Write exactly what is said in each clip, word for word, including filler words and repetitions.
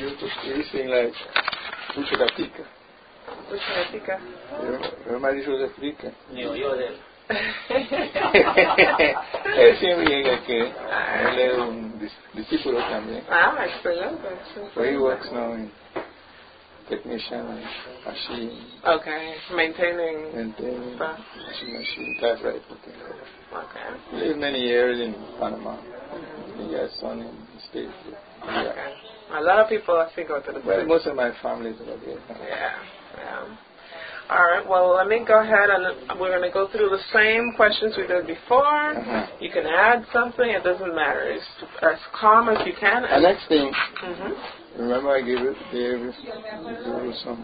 you sing like Mucho la Pica. Mucho la Pica. Your marido de Pica. Yo, yo de él. Él siempre llega que él es un discípulo también. Ah, excelente. So he works now in technician and machine. Okay, maintaining. Maintaining stuff. machine, machine, typewriter, things like that. Okay. He lived many years in Panama. Mm-hmm. He has son in the States. Yeah. Okay. A lot of people actually go to the Well, States. most of my family is over there. Yeah, yeah. All right, well, let me go ahead and we're going to go through the same questions we did before. Uh-huh. You can add something, it doesn't matter. It's as calm as you can. The next thing, mm-hmm. remember I gave, it, gave, gave you some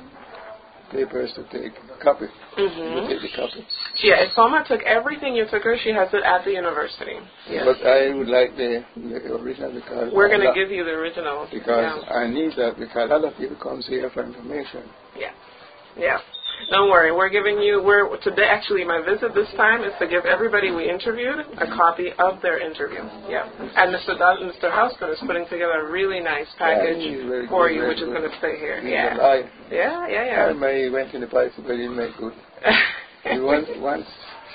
papers to take, copy. Mm-hmm. You take the copy. Yeah, if Soma took everything you took her, she has it at the university. Yes. But I would like the, the original because... We're going to give you the original. Because yeah. I need that because a lot of people come here for information. Yeah. Yeah. Don't worry, we're giving you, we're, today actually my visit this time is to give everybody we interviewed a copy of their interview. Yeah. And Mister Dod- Mister Houston is putting together a really nice package yeah, for good, you, which good. is going to stay here. He's yeah. Alive. Yeah, yeah, yeah. I may went in the place, but he didn't make good. he once, once,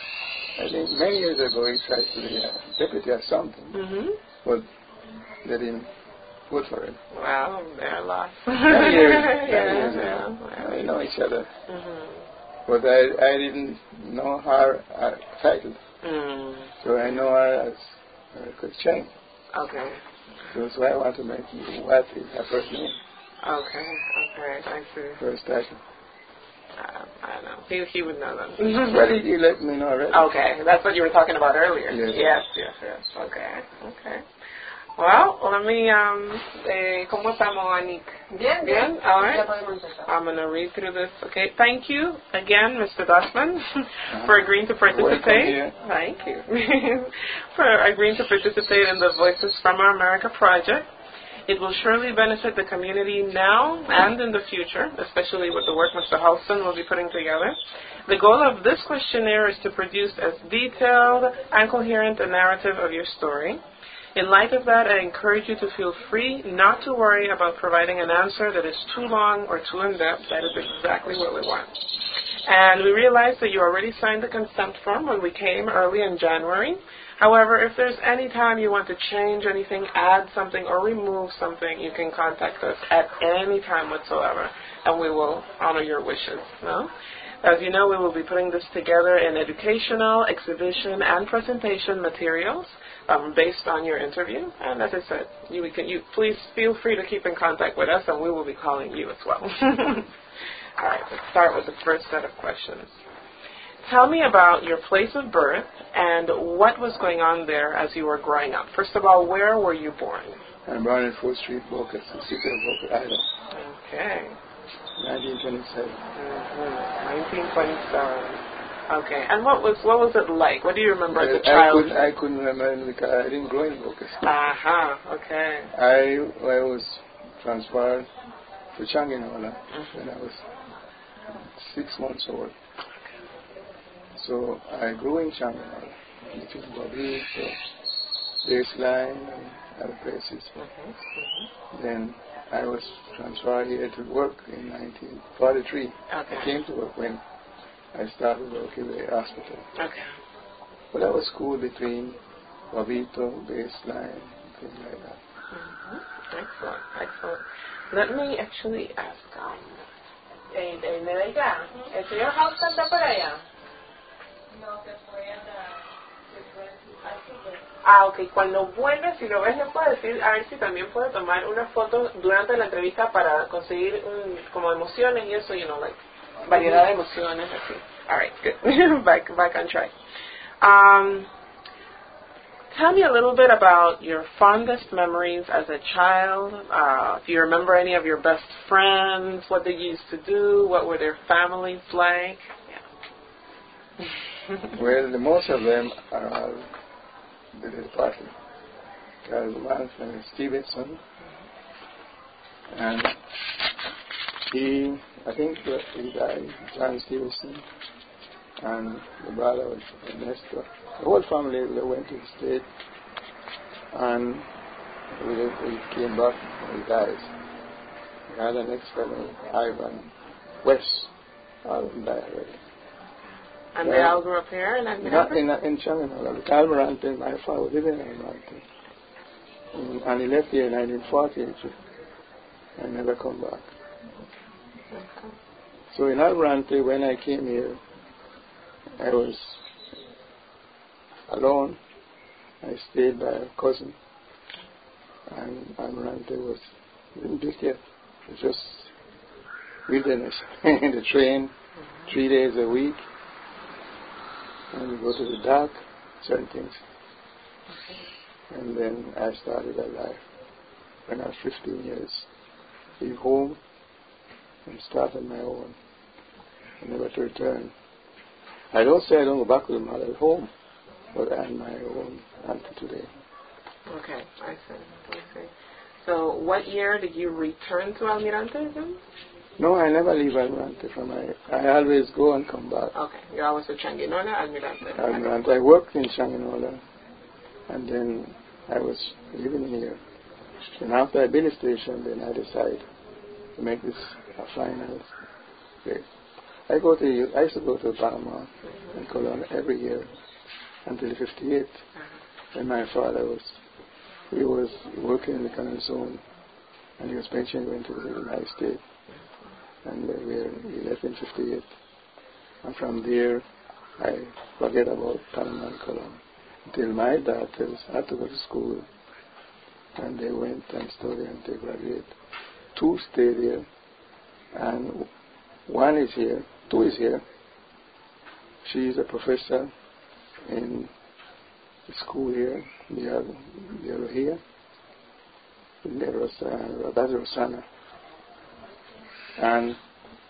I think many years ago, he tried to be a deputy or something, mm-hmm. but they didn't vote for him. Wow, they're lost. Many years, yeah, many years yeah, ago. yeah. We know each other. Mm-hmm. But I, I didn't know her uh, title. Mm. So I know her as uh, Christian. Okay. So that's why I want to make what is her first name. Okay, okay, I see. First title. Uh, I don't know. He, he would know that. Well, you let me know already. Okay, that's what you were talking about earlier. Yes, yes, yes. yes. Okay, okay. Well, let me, um, eh, ¿cómo estamos, Anik? Bien, bien. All right. I'm going to read through this. Okay, thank you again, Mister Dustman, uh-huh. for agreeing to participate. Thank you. for agreeing to participate in the Voices from Our America project. It will surely benefit the community now and in the future, especially with the work Mister Halston will be putting together. The goal of this questionnaire is to produce as detailed and coherent a narrative of your story. In light of that, I encourage you to feel free not to worry about providing an answer that is too long or too in-depth. That is exactly what we want. And we realize that you already signed the consent form when we came early in January. However, if there's any time you want to change anything, add something, or remove something, you can contact us at any time whatsoever, and we will honor your wishes. No? As you know, we will be putting this together in educational, exhibition, and presentation materials um, based on your interview. And as I said, you, we can, you please feel free to keep in contact with us, and we will be calling you as well. All right, let's start with the first set of questions. Tell me about your place of birth and what was going on there as you were growing up. First of all, where were you born? I'm born in fourth Street, Boca, the city of Boca, Idaho. Okay. nineteen twenty-seven. Mm-hmm. nineteen twenty-seven. Okay. And what was what was it like? What do you remember I, as a child? I couldn't, I couldn't remember because I didn't grow in Boca. Aha. Uh-huh. Okay. I I was transferred to Changinala mm-hmm. when I was six months old. So I grew in Changinala, between Bobito, Baseline, and other places. Mm-hmm. Mm-hmm. Then I was transferred here to work in nineteen forty-three. Okay. I came to work when I started working in the hospital. Okay. But I was school between Bobito, Baseline, things like that. Mm-hmm. Excellent, excellent. Let me actually ask. Um, eh, eh, Nereida, ¿el señor Houston está por allá? No, se fue a la... Se fue al súper. Ah, ok. Cuando vuelve, si lo ves, le puede decir, a ver si también puede tomar una foto durante la entrevista para conseguir un, como emociones y eso, you know, like, variedad de emociones, así. All right, good. back, back on track. Um, tell me a little bit about your fondest memories as a child. Uh, if you remember any of your best friends, what they used to do, what were their families like? Yeah. Well, the most of them are the departed. There's a man named Stevenson, and he, I think he died, John Stevenson, and the brother was Ernesto. The whole family, they went to the States, and we, we came back when he died. I had an next fellow, Ivan West, all of them died already. And they all grew up here in Almirante? Not in, in Changanola. But Almirante, my father was living in Almirante. Mm, and he left here in nineteen forty-eight. And never come back. Okay. So in Almirante, when I came here, I was alone. I stayed by a cousin. And Almirante was didn't built yet. It was just wilderness. In the train, three days a week. And we go to the dock, certain things. And then I started a life when I was fifteen years. Leave home and started my own. And never to return. I don't say I don't go back to the mother at home, but I'm my own until today. Okay, I see. I see. So what year did you return to Almirante then? No, I never leave Almirante from my... I always go and come back. Okay, you're always with Changinola, Almirante. Almirante. I worked in Changinola, and then I was living here. And after I built a station, then I decided to make this a final place. I go to... I used to go to Panama and Colon every year until fifty-eight. Uh-huh. And my father was... He was working in the Canal Zone, and he was pensioned going to the United States. And uh, we left in fifty-eight. And from there, I forget about Panama and Colon. Until my daughters had to go to school. And they went and studied and they graduated. Two stayed here. And one is here. Two is here. She is a professor in the school here, Biologia. There was uh, that's Rosanna. And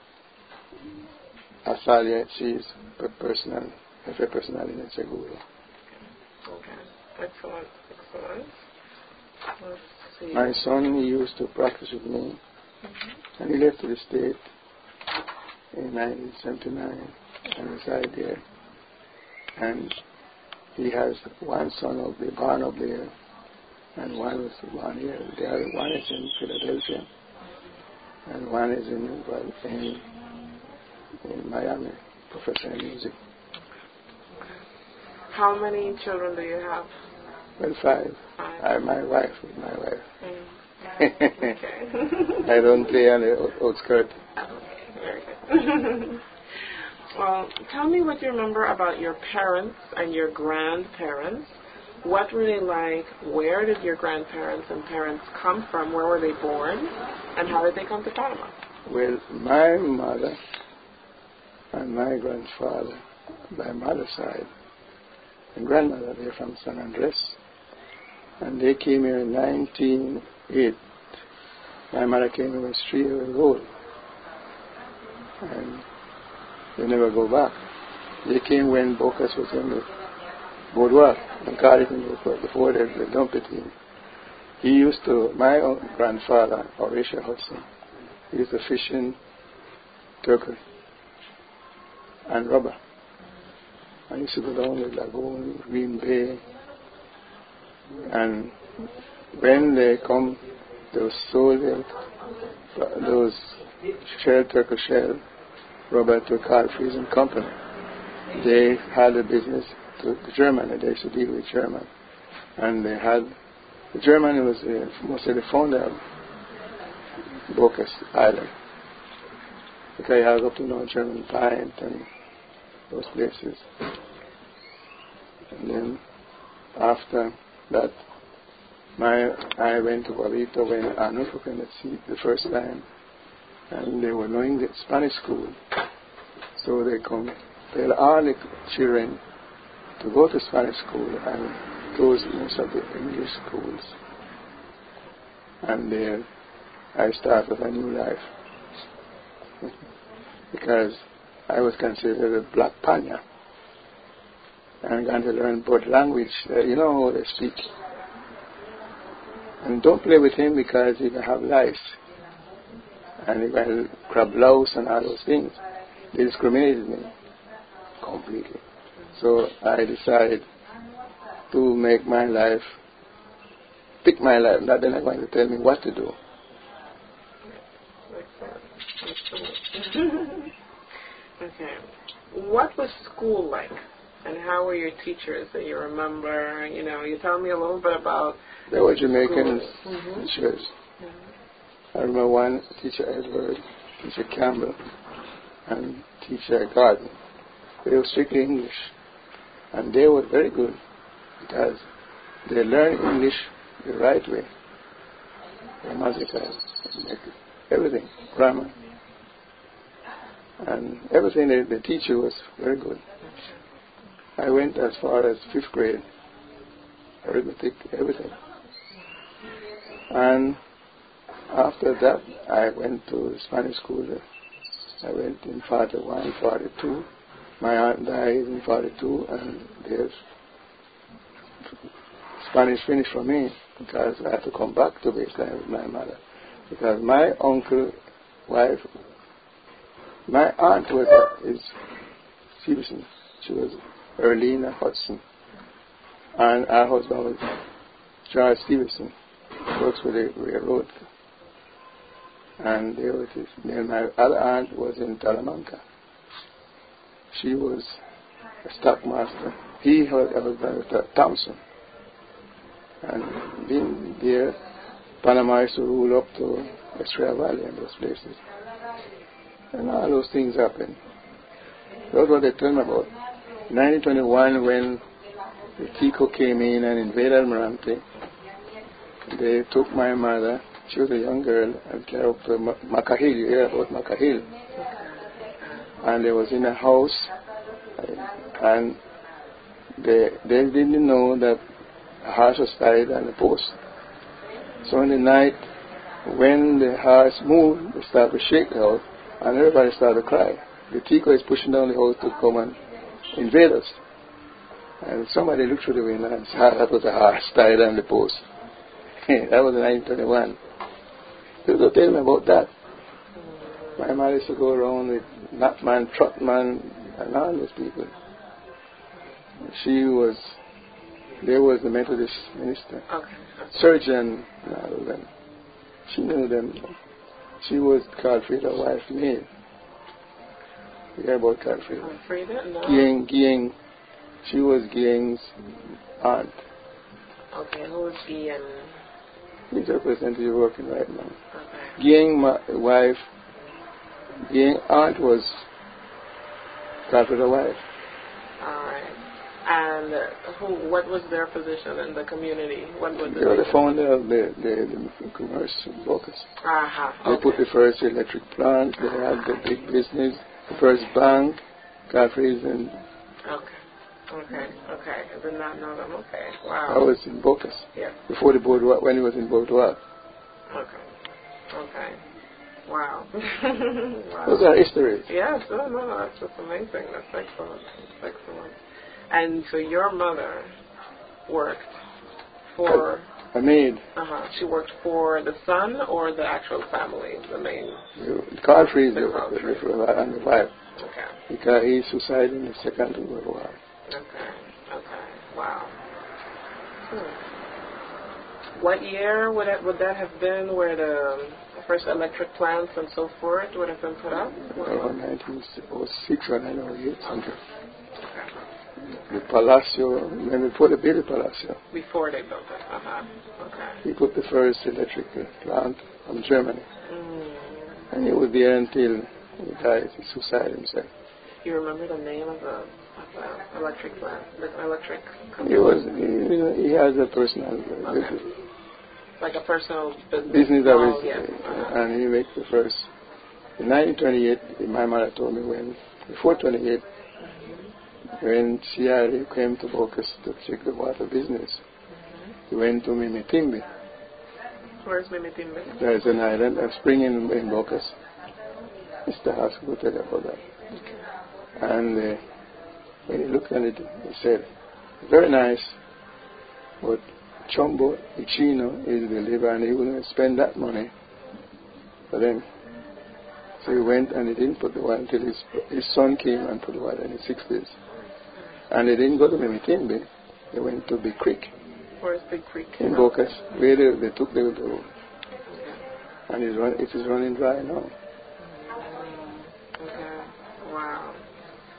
Asalia, she is personal, F A personal in Seguro. Okay, excellent, excellent. Let's see. My son, he used to practice with me, mm-hmm. and he left to the state in nineteen seventy-nine and resided there. And he has one son of the born up there, and one was born here. The other one is in Philadelphia. And one is in, well, in, in Miami, professor in music. How many children do you have? Well, five. Five. I, my wife, my wife. Mm. Okay. I don't play on the outskirt. Okay, very good. Well, tell me what you remember about your parents and your grandparents. What were they like? Where did your grandparents and parents come from? Where were they born? And how did they come to Panama? Well, my mother and my grandfather, by mother's side, and grandmother, they're from San Andres. And they came here in nineteen oh eight. My mother came here when she was three years old. And they never go back. They came when Bocas was in the boardwalk and Cardiff in the before they, they dumped it in. He used to, my own grandfather, Horatio Hudson, he used to fish in turkey and rubber. I used to go down the lagoon, Green Bay, and when they come, those sold those shell, turkey shell, rubber to Carl Friesen Company. They had a business to Germany. They used to deal with German. And they had, the German was uh, mostly the founder of Bocas Island. Because I have up to know German Pint and those places. And then after that, my I went to Guavito when Arnulfo came to see the first time. And they were knowing the Spanish school. So they come, tell all the children to go to Spanish school and close most of the English schools. And there I started a new life. Because I was considered a black panya. And I'm going to learn both language. Uh, you know how they speak. And don't play with him because he can have lice. And he can crab louse and all those things. They discriminated me completely. So I decided to make my life, pick my life. Not they're not going to tell me what to do. Okay. What was school like? And how were your teachers that you remember? You know, you tell me a little bit about. They were Jamaican mm-hmm. teachers. Mm-hmm. I remember one teacher, Edward, teacher Campbell, and teacher Gordon. They were strictly English. And they were very good because they learned English the right way. Grammatical, everything, grammar. And everything, the, the teacher was very good. I went as far as fifth grade, arithmetic, everything. And after that, I went to Spanish school. I went in forty-one, forty-two. My aunt died in forty-two, and there's Spanish finished for me because I had to come back to baseline with my mother. Because my uncle, wife, my aunt was uh, is Stevenson. She was Erlina Hudson, and our husband was Charles Stevenson. He works for the railroad. And there was his, and my other aunt was in Talamanca. She was a stockmaster. He was uh, Thompson. And being there, Panama used to rule up to Estrella Valley and those places. And all those things happened. That's what they tell me about. In nineteen twenty-one, when the Tico came in and invaded Almirante, they took my mother, she was a young girl, and carried her up to Macahil. You hear about Macahil? And they was in a house, and they, they didn't know that a horse was tied on the post. So in the night, when the horse moved, they started to shake the house, and everybody started to cry. The Tico is pushing down the house to come and invade us. And somebody looked through the window and said, that was a horse tied on the post. That was in nineteen twenty-one. People tell me about that. My mother used to go around with Knapman, Trotman, and all those people. She was, there was the Methodist minister, okay. surgeon, and all of them. She knew them. She was Carl Frieda's wife, Maeve. You hear about Carl Frieda? Oh, Frieda? No. Gieng, Gieng. She was Gieng's aunt. Okay, who is Gieng? He's the representative working right now. Okay. Gieng, my wife, Gieng aunt was Carl Frieda's wife. Alright. And uh, who? What was their position in the community? What was They were the founder of the, the, the commerce focus. Uh-huh. They Okay. put the first electric plant, they had the big business, the first bank, Caffrey's, and Okay. Okay. Okay. I did not know them. Okay. Wow. I was in Bocas. Yeah. Before the boardwalk, when he was in boardwalk. Okay. Okay. Wow. Wow. Those are histories. Yes. No, no, no. That's just amazing. That's excellent. That's excellent. And so your mother worked for... A maid. Uh-huh. She worked for the son or the actual family, the main... The Caffrey's The the, Caffrey. the, the, and the wife. Okay. Because he suicided in the Second World War. Okay. Okay. Wow. Hmm. What year would it, would that have been where the first electric plants and so forth would have been put up? Around nineteen oh six or nineteen oh eight, something. Okay. The Palacio, when before they built the Palacio, Before they built it. Uh-huh. Okay. he put the first electric plant from Germany. Mm. And he was there until he died. He suicided himself. You remember the name of the, of the electric plant, the electric company? He was, he, he has a personal Okay. business. Like a personal business. Business of Oh, his, yeah. uh, Uh-huh. and he made the first. In nineteen twenty-eight, my mother told me when, before twenty-eight, when C R A came to Bocas to check the water business, Mm-hmm. he went to Mimitimbi. Where's Mimitimbi? There's an island, a spring in, in Bocas. Mister Haas will tell you about that. And uh, when he looked at it, he said, very nice, but Chombo Ichino is the labor and he wouldn't spend that money for them. So he went and he didn't put the water until his, his son came and put the water in the sixties. And they didn't go to Mimitimbi, they went to Big Creek. Where's Big Creek? In Bocas, where they, they took the, the and it's run, it is running dry now.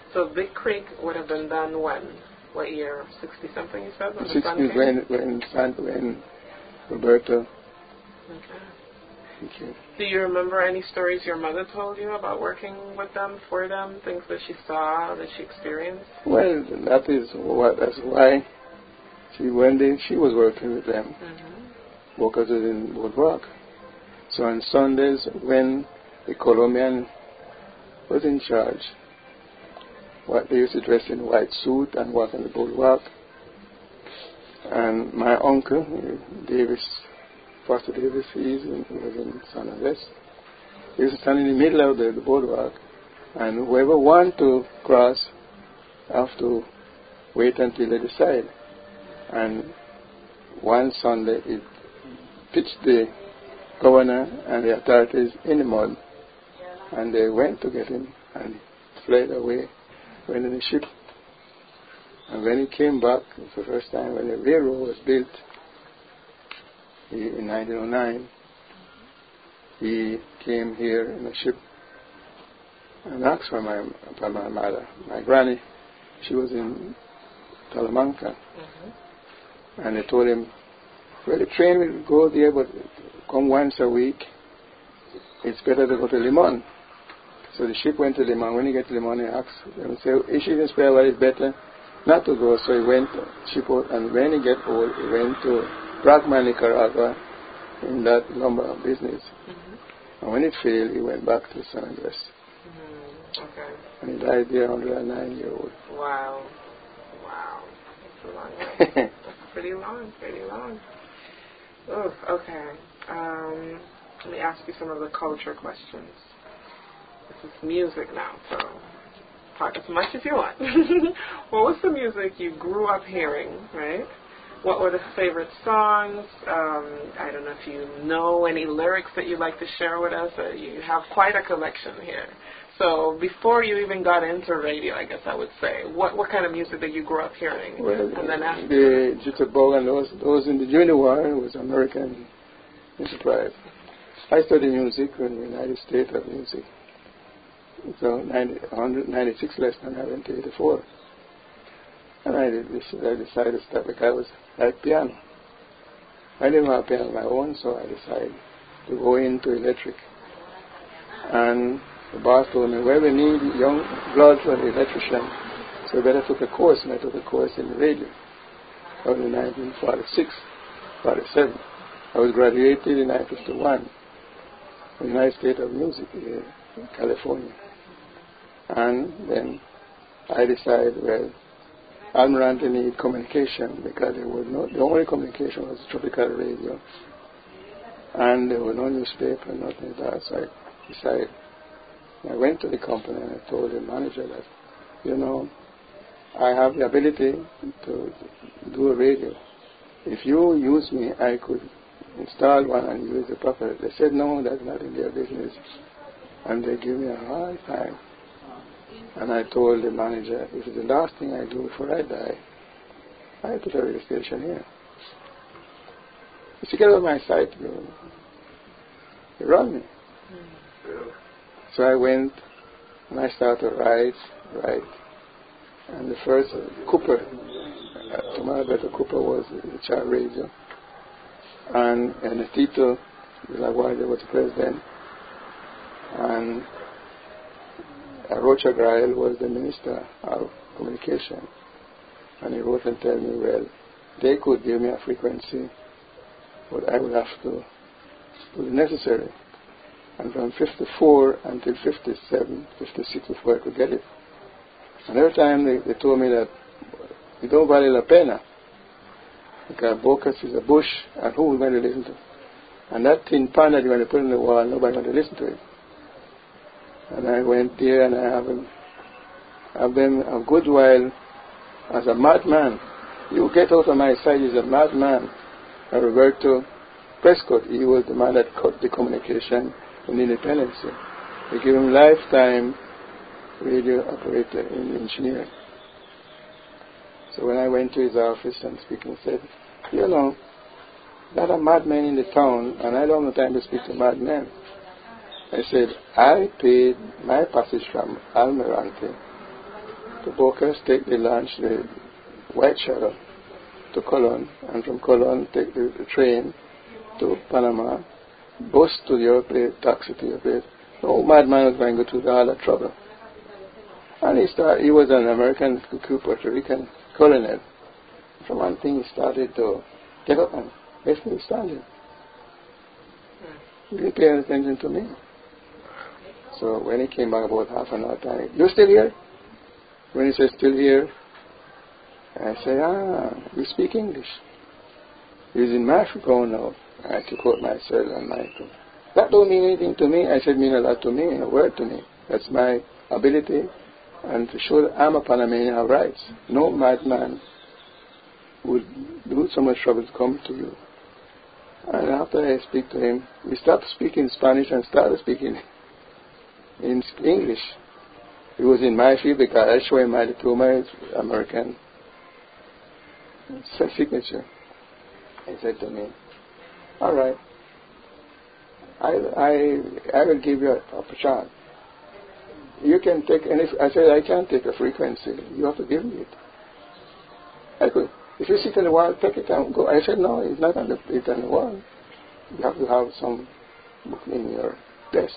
So Big Creek would have been done when? What year? sixty-something, you said? sixties when, when, when Roberto. Okay. Okay. Do you remember any stories your mother told you about working with them, for them, things that she saw, that she experienced? Well, that is what, that's why she, when they, she was working with them, mm-hmm. workers in Boardwalk. So on Sundays, when the Colombian was in charge, what they used to dress in white suit and walk on the boardwalk. And my uncle, Davis, Pastor Davis, he was in San Andres. He used to stand in the middle of the, the boardwalk, and whoever wanted to cross have to wait until they decide. And one Sunday, it pitched the governor and the authorities in the mud, and they went to get him and fled away, went in the ship. And when he came back, it was the first time when the railroad was built he, in nineteen oh nine, he came here in a ship and asked for my, for my mother. My granny, she was in Talamanca. Mm-hmm. And they told him, well, the train will go there, but come once a week. It's better to go to Limon. So the ship went to Limon. When he get to Limon, he asked them, say, is she in spare? Well, it's better not to go. So he went ship out, and when he get old, he went to Bragman, Nicaragua, in that lumber business. Mm-hmm. And when it failed, he went back to San Andres. Mm-hmm. Okay. And he died there, one hundred nine year old. Wow. Wow. That's a long way. That's pretty long, pretty long. Oh, okay. Um, let me ask you some of the culture questions. This is music now, so talk as much as you want. What was the music you grew up hearing, right? What were the favorite songs? Um, I don't know if you know any lyrics that you'd like to share with us. Uh, you have quite a collection here. So before you even got into radio, I guess I would say, what what kind of music did you grow up hearing? Well, and then after the Jitterbug and those, those in the junior war was American Enterprise. I studied music in the United States of Music. So one ninety-six less than I went to eighty-four. And I, did this, I decided to start because I was like piano. I didn't have piano on my own, so I decided to go into electric. And the boss told me, well, we need young blood for the electrician, so I better took a course, and I took a course in radio. That was in nineteen forty-six, forty-seven. I was graduated in nineteen fifty-one in the United States of Music in California. And then I decided, well, Almirante needed communication because there was no, the only communication was tropical radio. And there was no newspaper, nothing like that. So I decided, I went to the company and I told the manager that, you know, I have the ability to do a radio. If you use me, I could install one and use it properly. They said, no, that's not in their business. And they give me a hard time. And I told the manager, this is the last thing I do before I die. I put a radio station here. If you get on my site, you, you run me. Mm. So I went and I started to write, write. And the first, uh, Cooper, uh, Tomás Alberto Cooper was in charge of radio. And, and Tito de la Guardia was the president. And Rocha Grael was the minister of communication. And he wrote and told me, well, they could give me a frequency, but I would have to do the necessary. And from fifty-four until fifty-seven, fifty-six before I could get it. And every time they, they told me that it don't vale la pena, because Bocas is a bush, and who is going to listen to it? And that tin pan that you're going to put in the wall, nobody's going to listen to it. And I went there and I have been, I've been a good while as a madman. You get out of my sight, he's a madman. And Roberto Prescott, he was the man that cut the communication in Independence. They gave him lifetime radio operator in engineering. So when I went to his office and speaking, he said, you know, there are madmen in the town, and I don't have time to speak to madmen. I said, I paid my passage from Almirante to Bocas, take the launch, the White Shadow, to Colon, and from Colon take the, the train to Panama, bus to your place, taxi to your place. No madman was going to go through all that trouble. And he started, he was an American Puerto Rican colonel. For one thing, he started to get up and basically standing. He didn't pay any attention to me. So when he came back about half an hour time, you still here? When he said still here, I said, ah, you speak English. He's in microphone now. I had to quote myself on microphone. That don't mean anything to me. I said, mean a lot to me, a word to me. That's my ability. And to show that I'm a Panamanian, I have rights. No madman would do so much trouble to come to you. And after I speak to him, we stopped speaking Spanish and started speaking in English. He was in my field because I showed him my diploma, American signature. He said to me, all right, I I I will give you a, a chance. You can take any. I said I can't take a frequency. You have to give me it. I could. If you sit on the wall, take it and go. I said no, it's not on the it's on the wall. You have to have some book in your desk.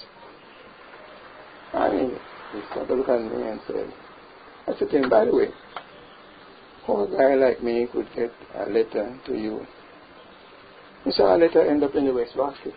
I mean, he started looking at me and said, I said to him, by the way, how a guy like me could get a letter to you? He said, a letter end up in the wastebasket.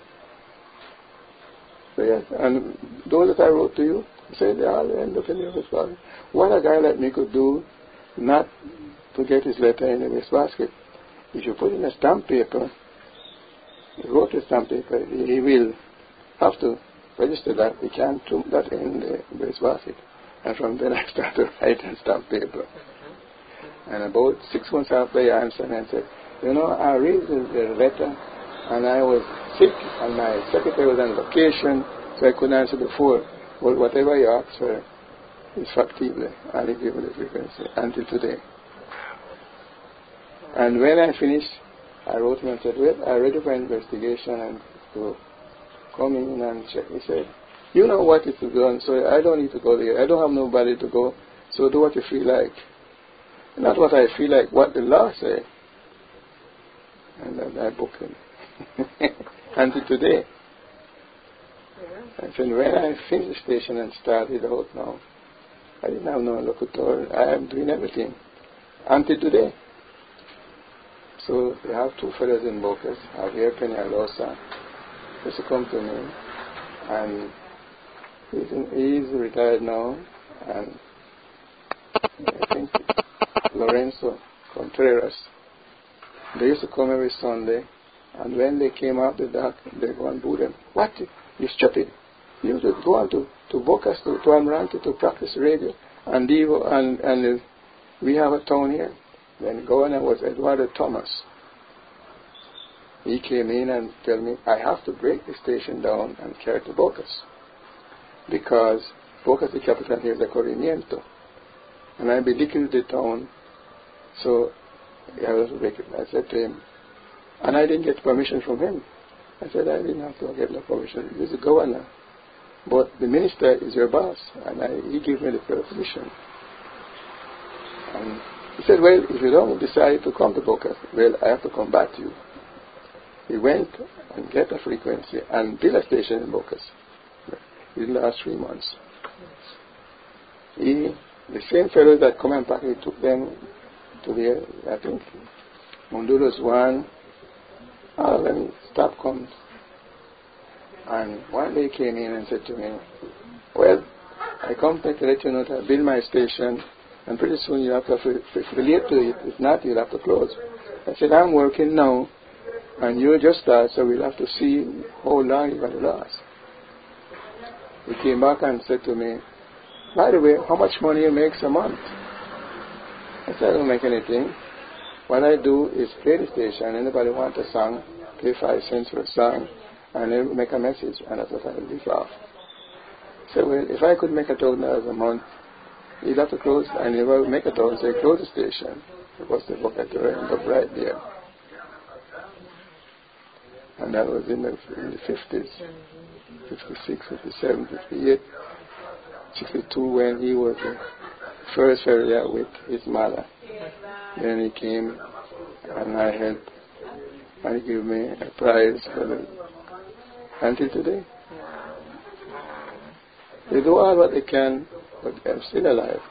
So yes, and those that I wrote to you, he said, they all end up in the wastebasket. What a guy like me could do, not to get his letter in the wastebasket, if you put in a stamp paper, he wrote a stamp paper, he will have to register that. He can't put that in the wastebasket. And from then I started writing stamp paper. And about six months after I answered and said, you know, I read the, the letter and I was sick and my secretary was on vacation, so I couldn't answer before. Well, whatever you ask for is factible, and he gave me the frequency until today. And when I finished, I wrote him and said, well, I'm ready for investigation and to come in and check. He said, you know what is to do, so I don't need to go there. I don't have nobody to go, so do what you feel like. Not what I feel like, what the law says. And then I booked him. Until today. I said, when I finished the station and started out now, I didn't have no locutor. I am doing everything. Until today. So they have two fellows in Bocas, Javier Peñalosa, used to come to me, and he's, in, he's retired now, and I think Lorenzo Contreras. They used to come every Sunday, and when they came out the dark, they go and boo them. What? You stupid! You used to go on to, to Bocas, to, to Amarante, to practice radio, and, Divo, and, and uh, we have a town here. Then governor was Eduardo Thomas. He came in and told me, I have to break the station down and carry it to Bocas. Because Bocas, the capital here, is a corregimiento. And I'll be leaking the town, so I have to break it. I said to him, and I didn't get permission from him. I said, I didn't have to get no permission. He's the governor. But the minister is your boss, and I, he gave me the permission. And he said, well, if you don't decide to come to Bocas, well, I have to come back to you. He went and get a frequency and built a station in Bocas in the last three months. He, the same fellows that come and back, he took them to the, I think, Honduras one, all of them stopped coming. And one day he came in and said to me, well, I come to let you know that I build my station, and pretty soon you have to affiliate to it. If not, you'll have to close. I said, I'm working now, and you just start, so we'll have to see how long you're going to last. He came back and said to me, by the way, how much money you make a month? I said, I don't make anything. What I do is play the station. Anybody want a song, pay five cents for a song, and then make a message, and that's what I live off. So well, if I could make a thousand dollars a month, you'd have to close, and if I would make a thousand, say close the station, because the book had to end up right there. And that was in the, in the fifties, fifty-six, fifty-seven, fifty-eight, sixty-two, when he was uh, first fell out with his mother. Then he came and I helped, and he gave me a prize for the, until today. They do all what they can, but I'm still alive.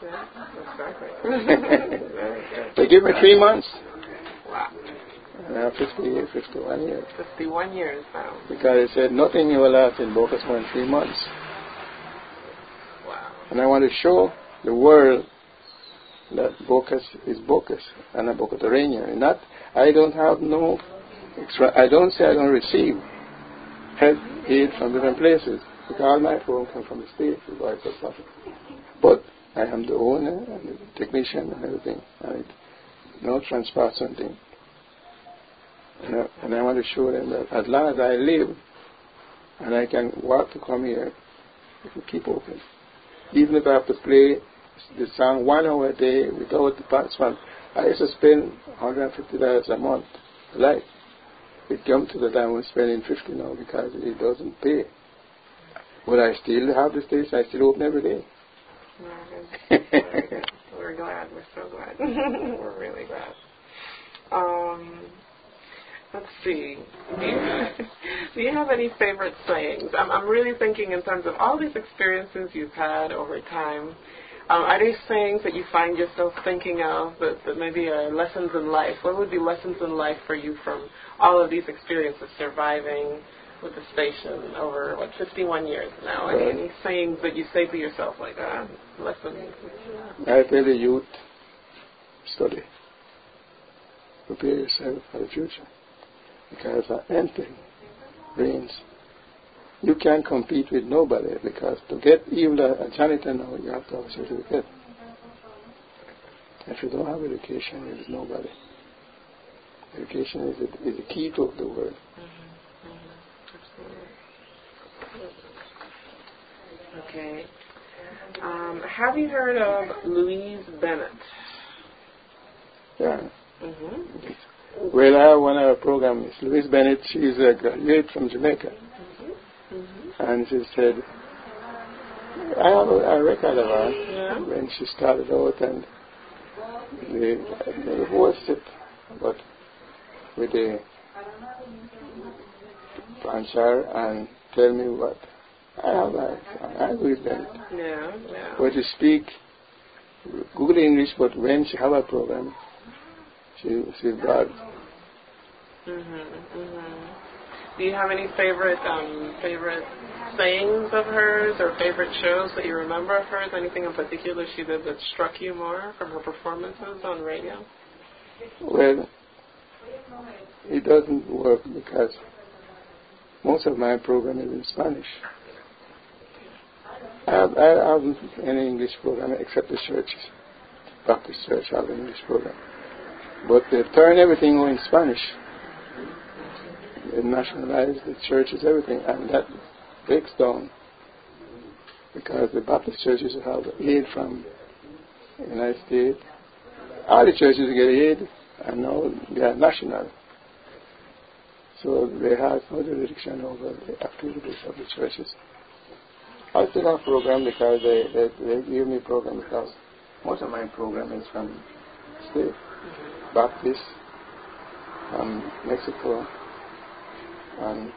They give me three months. Wow. And I have fifty, fifty-one years. fifty-one years now. Because they said nothing will last in Bocas more than three months. Wow. And I want to show the world that Bocas is Bocas and a Bocatoranian. And not, I don't have no extra, I don't say I don't receive help, aid from different places. Because all my program come from the States, the Voice of Prophet. But I am the owner and the technician and everything. And it, no transpassing thing. And I, and I want to show them that as long as I live and I can walk to come here, I can keep open. Even if I have to play the song one hour a day without the password, I used to spend one hundred fifty dollars a month. Like, it comes to the time I'm spending fifty now because it doesn't pay. But I still have the station, I still open every day. We're glad, we're so glad. We're really glad. Um, let's see. Do you, do you have any favorite sayings? I'm, I'm really thinking in terms of all these experiences you've had over time. Um, are there sayings that you find yourself thinking of that, that maybe are lessons in life? What would be lessons in life for you from all of these experiences, surviving with the station over, what, fifty-one years now? Any, any sayings that you say to yourself like, ah, lessons? I tell the youth, study. Prepare yourself for the future. Because at entering reigns, you can't compete with nobody, because to get even a, a janitor now, you have to have a certificate. If you don't have education, there is nobody. Education is the, is the key to the world. Mm-hmm. Mm-hmm. Okay. Um, have you heard of Louise Bennett? Yeah. Mm-hmm. Well, I have one of our programs. Louise Bennett, she's a graduate from Jamaica. Mm-hmm. Mm-hmm. And she said, I have a, a record of her yeah. when she started out, and the, the voice it, but with the answer and tell me what I have. I, I Louise Bennett. Yeah, yeah. But to speak Google English, but when she have a program, she she's God. Mm-hmm, mm-hmm. Do you have any favorite um, favorite sayings of hers or favorite shows that you remember of hers? Anything in particular she did that struck you more from her performances on radio? Well, it doesn't work because most of my program is in Spanish. I have, I haven't any English program except the churches. Baptist Church have an English program. But they turn everything in Spanish. They nationalize the churches, everything, and that breaks down because the Baptist churches have aid from the United States. All the churches get aid, and now they are national. So they have no jurisdiction over the activities of the churches. I still have program because they, they, they give me program because most of my program is from state, Baptist, from Mexico, and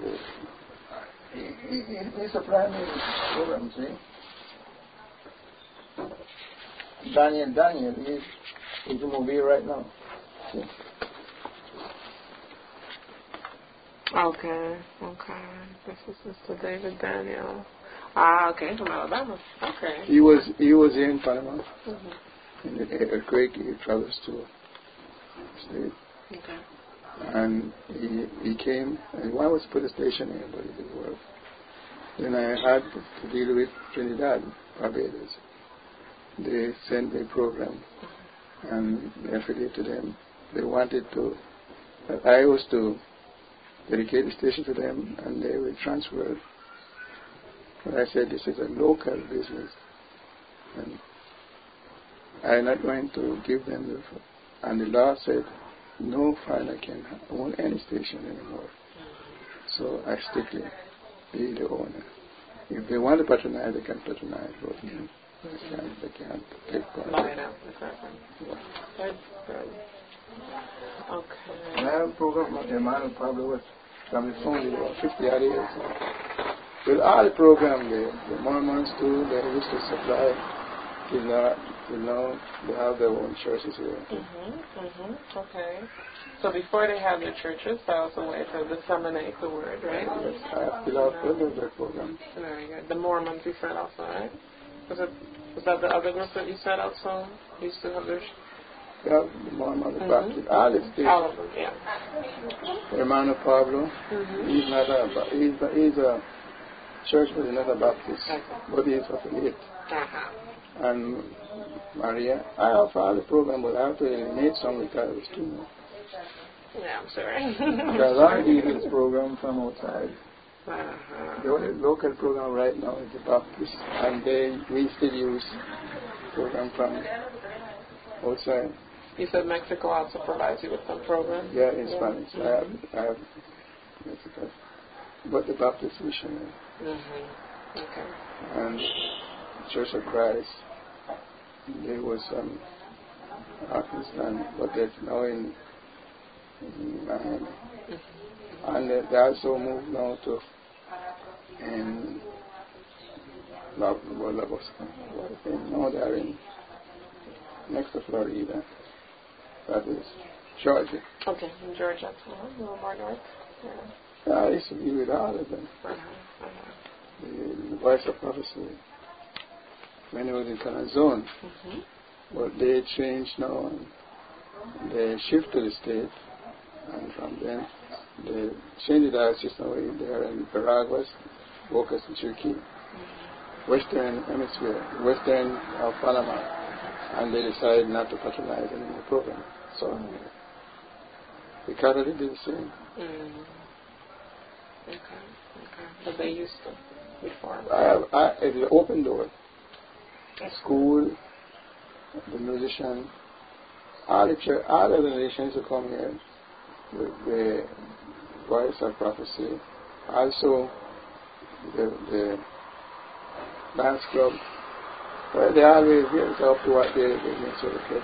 he supplied me with program, see? Daniel, Daniel, he's, he's in Mobile right now. See? Okay, okay. This is Mister David Daniel. Ah, okay, from Alabama. Okay. He was he was in Panama. Mm-hmm. In the earthquake, he travels to state. Okay. And he he came, and one was put a station in, but it didn't work. Then I had to deal with Trinidad, Barbados. They sent me a program, and I affiliated to them. They wanted to, I was to dedicate the station to them, and they will transfer it. But I said, this is a local business, and I'm not going to give them the, and the law said, no foreigner can own any station anymore. So I strictly be the owner. If they want to patronize, they can patronize, but They can't, they can't take part. No, no, exactly. Yeah. Good, good. Okay. And I have a program with Emmanuel Pablo was from the phone about fifty odd years. With all the program, the, the Mormons too, they used to supply. Till now, till now, they have their own churches here. Mm-hmm, mm-hmm, okay. So before they had their churches, that was a way to disseminate the word, right? Yes, I still have to do that program. Very good. The Mormons you said also, right? Was it, was that the other group that you said also used to have their... Yeah, the Mormons, the mm-hmm. Baptists, all the states. All of them, yeah. Hermano Pablo, mm-hmm. he's not a, he's a, he's a church, but he's not a Baptist, okay. but he's affiliate. Uh-huh. And Maria, I have all the program, but I have to eliminate some because it's too much. Yeah, I'm sorry. Because I need this program from outside. Uh-huh. The only local program right now is the Baptist, and they we still use program from outside. You said Mexico also provides you with some programs? Yeah, in yeah. Spanish. Mm-hmm. I have, I have Mexico. But the Baptist missionary. Mm-hmm. Okay. And Church of Christ. There was some Pakistan, but that's now in, in Miami. Mm-hmm. And they, they also moved now to in Lagos. Now they are in next to Florida. That is Georgia. Okay, in Georgia. Uh-huh. A little more north. Yeah. Yeah, I used to be with all of them. Uh-huh. Uh-huh. The, the Voice of Prophecy. When it was in Canazon, mm-hmm. but they changed now and they shift to the state, and from then they changed the diocese now there in Veraguas, Bocas and Chiriquí, mm-hmm. Western Hemisphere, Western of Panama, and they decided not to patronize any more program. So mm-hmm. the Catholic did the same. Mm-hmm. Okay, okay. But they used to before. I have, I, it's an open door. School, the musician, all the church, all of the nations who come here with the Voice of Prophecy, also the, the dance club. Well, they always here, it's up to what they they make sure the club.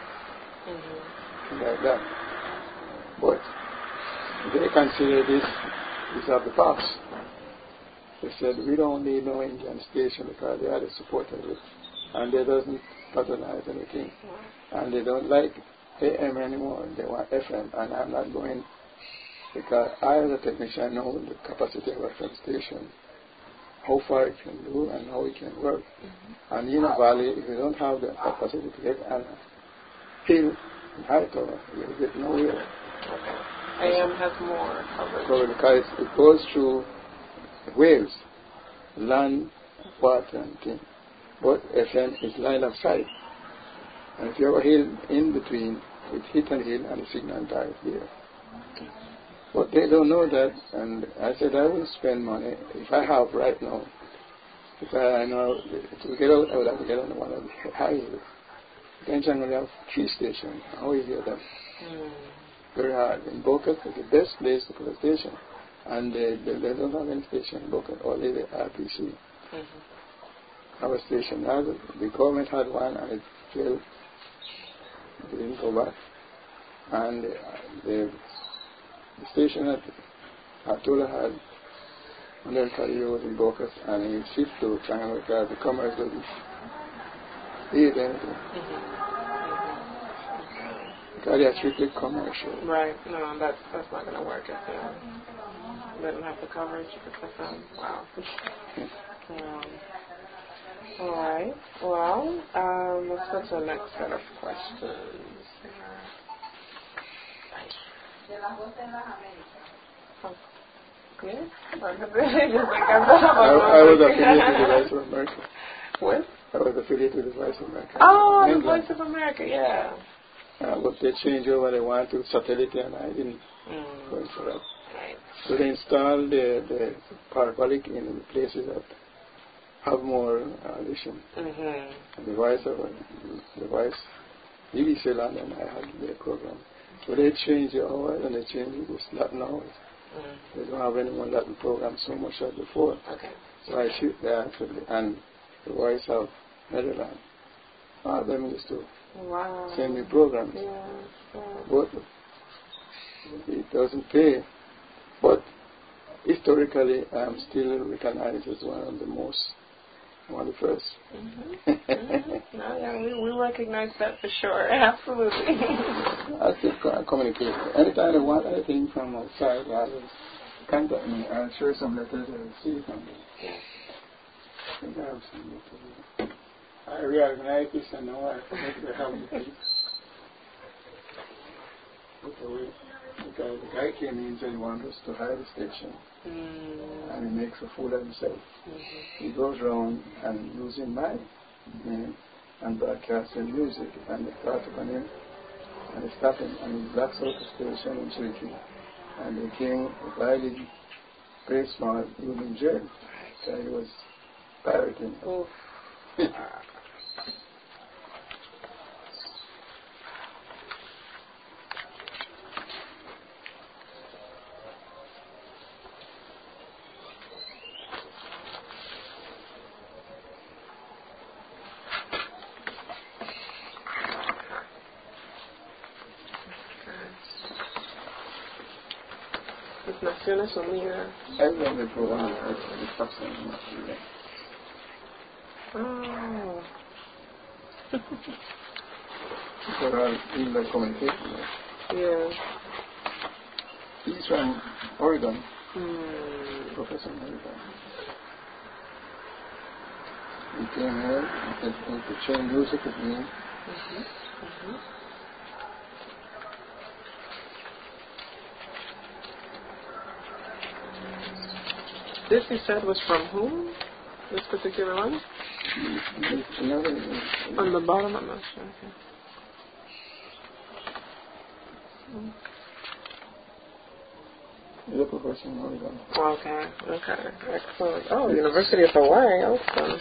Mm-hmm. Like that. But they consider this is of the past. They said, we don't need no Indian station because they are the supporters of it. And they doesn't patronize anything. And they don't like A M anymore. They want F M. And I'm not going because I as a technician know the capacity of a F M station, how far it can do and how it can work. Mm-hmm. And in a valley, if you don't have the capacity to get a hill in high tower, you'll get nowhere. Okay. A M has more coverage. So because it goes through waves, land, water, and things. But F M is line of sight. And if you have a hill in between, it hit a hill and the signal dies there. But they don't know that, and I said I will spend money if I have right now. If I know to get out, I would have to get on one of the high hills. Then I'm going to have three stations. How you hear that? Mm. Very hard. In Boca, it's the best place to put a station. And they, they, they don't have any station in Boca, only the R P C. Mm-hmm. Our station. Now the, the government had one and it failed. They didn't go back. And uh, the, the station at Atula had one hundred thirty roads in Bocas, and he shifted to Triangle because the commerce doesn't need anything. Mm-hmm. Because they are strictly commercial. Right. No, that's that's not going to work if they, they don't have the coverage. Um, wow. um, all right. Well, um, let's go to the next set of questions. Oh. Yeah. I, I was affiliated with the Voice of America. What? I was affiliated with the Voice of America. Oh, the Voice of America, yeah. Uh, but they changed over, they wanted to satellite, and I didn't mm. go for that. Right. So they installed the, the parabolic in the places that have more uh, audition. Mm-hmm. And the Voice of the Voice, B B C London, I had their program. So they changed the hours and they changed the Latin hours. Mm-hmm. They don't have any more Latin programs so much as before. Okay. So I shoot there actually, and the Voice of Netherlands. All of them used to wow. send me programs. Yeah, yeah. But it doesn't pay. But historically, I'm still recognized as one of the most, one of the first. Mm-hmm. Mm-hmm. No, yeah, we, we recognize that for sure. Absolutely. I still communicate. Anytime I want anything from outside, I will contact me. I'll share some letters and see from them. I think I have some letters. I reorganize this and now I forget to have the things. Because the guy came in and said he wanted us to hire the station. Mm. And he makes a fool of himself. Mm-hmm. He goes around and using my name and broadcasting music, and they start upon him and they stop him and he blocks out the station in Cherokee. And they came violating Grace Small, he was in jail. So he was pirating. Oh. Naciones Unidas. Everyone they program is passing. Oh. There are in the communication. Yeah. He's from Oregon. Mm. Professor in Oregon. He came here and said to change music with me. Mm-hmm. Mm-hmm. This you said was from whom? This particular one? Another, on the bottom, I'm not sure. Okay. The professor in Oregon. Okay, okay, excellent. Oh, University of Hawaii, awesome.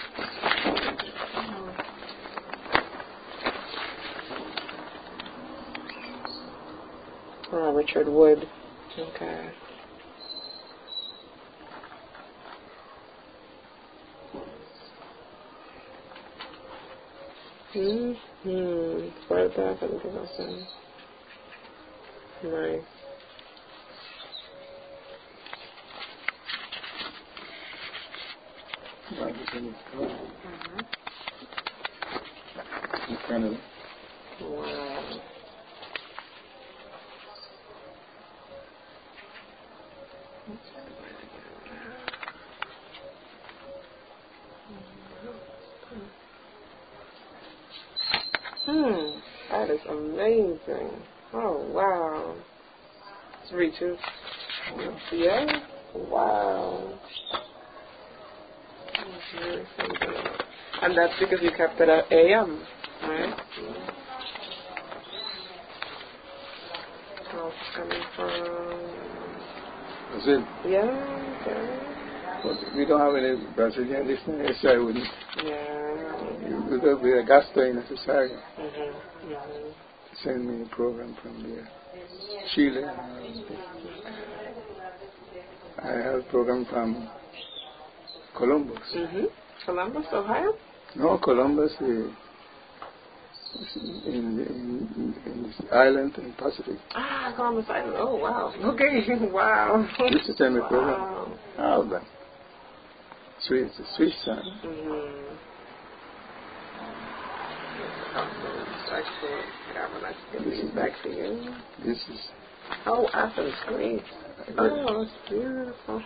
Oh, Richard Wood. Okay. Mm-hmm. Spread that and give us some. Nice. Mm-hmm. In Canada. Wow. Hmm, that is amazing. Oh, wow. It's reaches. Yeah? Wow. That's really something. And that's because you kept it at A M, right? Oh, it's coming from... Brazil. Yeah, okay. But we don't have any Brazilian listeners, so I wouldn't. Yeah. You could be a Gasto in a society. Mm-hmm. Mm-hmm. Send me a program from there. Chile. I have a program from Columbus. Mm-hmm. Columbus, Ohio? No, Columbus uh, in, in, in this island in the Pacific. Ah, Columbus Island. Oh, wow. Okay, wow. Used to send me a program. Wow. Oh, but Swiss, Swiss son. Mm-hmm. Awesome. Excellent. Yeah, when I get these back to you. This is... Oh, Athens, Greece. Oh, it's beautiful.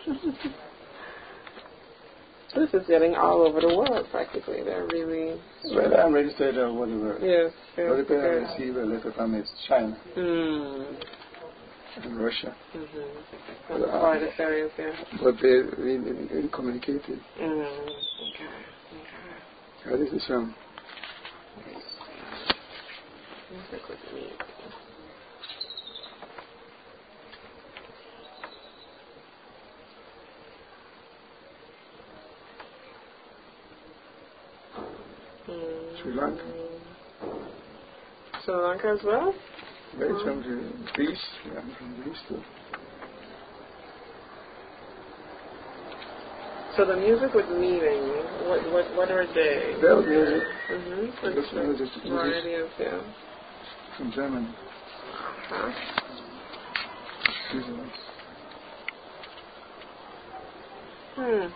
This is getting all over the world, practically. They're really... Well, I'm registered all over the world. Yes, yes. The only place yes. I receive a letter from is China. Mm. And Russia. Mm-hmm. That's the farthest areas, yeah. But they're in, in, in communicated. Mm. Okay. Okay. So this is from... Music with me. Mm. Sri Lanka. Sri Lanka as well? Very mm. from Greece. I'm from Greece too. So the music was meeting. What what what are they? Bell music. Mm-hmm. So just music. Variety of yeah. From Germany. Uh-huh. Hmm.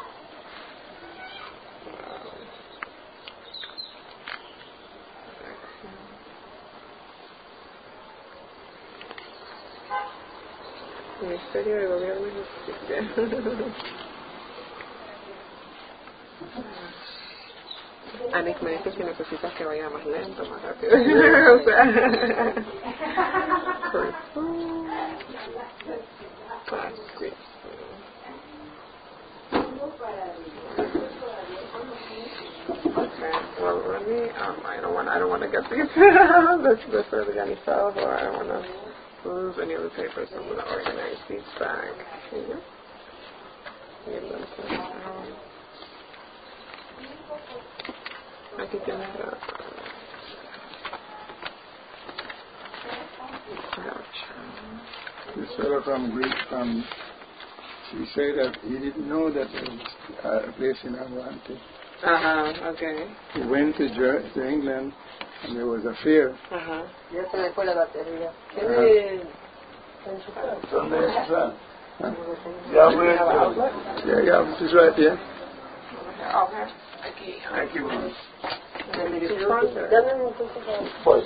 Ministerio de Gobierno y Justicia. Anik me dice si necesitas que vaya más lento, más rápido. O sea. Okay. Well, let me. Um, I don't want. I don't want to get these. Let's let's really get any cells, or I don't want to lose any of the papers. I'm going to organize these back. Here. Give them to um, I can give them that. Gotcha. This fellow from Greece, from, he said that he didn't know that there was a place in Amarante. Uh-huh, okay. He went to, Ger- to England and there was a fair. Uh-huh. Ya se le fue la batería. Uh-huh. ¿Dónde está? Huh? Ya voy Have an a outlet? Yeah, yeah, she's right there. Okay. Aquí. Aquí vamos. Dame un poco de... Pues.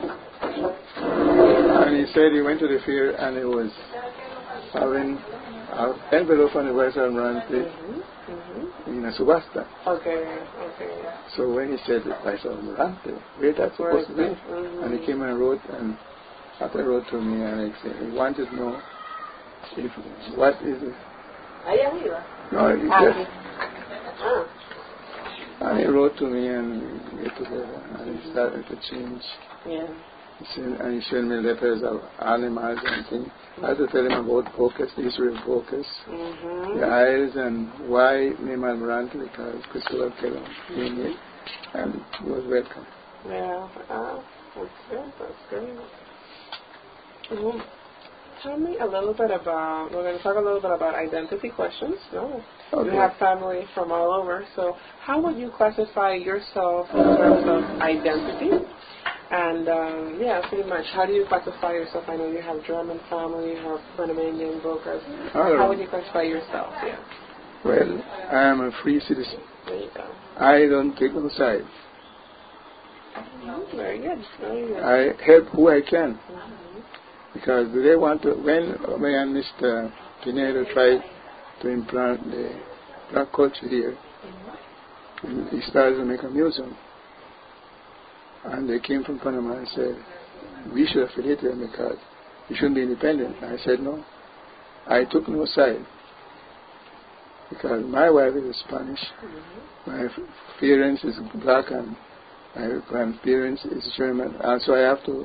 And he said he went to the fair and he was having an envelope on the Western Amarante Mm-hmm. Mm-hmm. in a subasta. Okay, okay. So when he said, I said, Amarante, where that's supposed to be? Mm-hmm. And he came and wrote, and after wrote to me, and he said, he wanted to know if, what is it? Ahí arriba. No, he Ah, just, sí. Ah. and he wrote to me and we get together, and he started to change. Yeah. He sent, and he sent me letters of animals and things. I had to tell him about focus, the history of focus, Mm-hmm. the eyes, and why name Amarante, because Christopher Kellogg named it, and he was welcome. Yeah. Ah, that's good. That's great. Mm-hmm. Tell me a little bit about, we're going to talk a little bit about identity questions. No. Okay. You have family from all over, so how would you classify yourself in terms of identity? And, um, yeah, pretty much, how do you classify yourself? I know you have German family, you have Panamanian brokers. All How right. would you classify yourself? Yeah. Well, I am a free citizen. There you go. I don't take no side. Mm-hmm. Very good. Very good. I help who I can. Mm-hmm. Because they want to, when, when Mister Pinedo tried to implant the black culture here, Mm-hmm. he started to make a museum. And they came from Panama and said, we should affiliate them because we shouldn't be independent. And I said, no. I took no side. Because my wife is Spanish, Mm-hmm. my f- parents is black, and my grandparents is German. And so I have to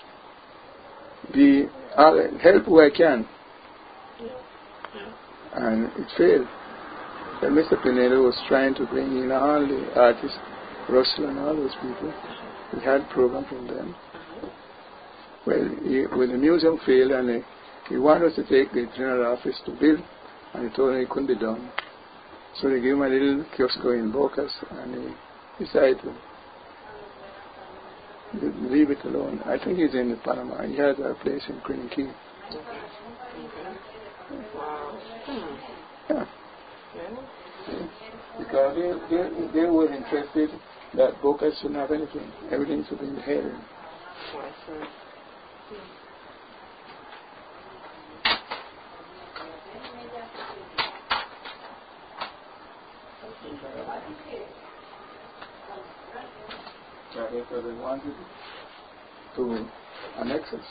be, uh, help who I can. And it failed. Then Mister Pinedo was trying to bring in all the artists, Russell and all those people. We had program from them. Well, he, when the museum failed, and he, he wanted us to take the general office to build, and he told me it couldn't be done. So they gave him a little kiosk in Bocas, and he decided to leave it alone. I think he's in Panama. He has a place in Queen Key. Wow. Hmm. Yeah. Yeah. Because they, they, they were interested that Bocas shouldn't have anything. Everything should be in the head. I see. So therefore they wanted to annex us.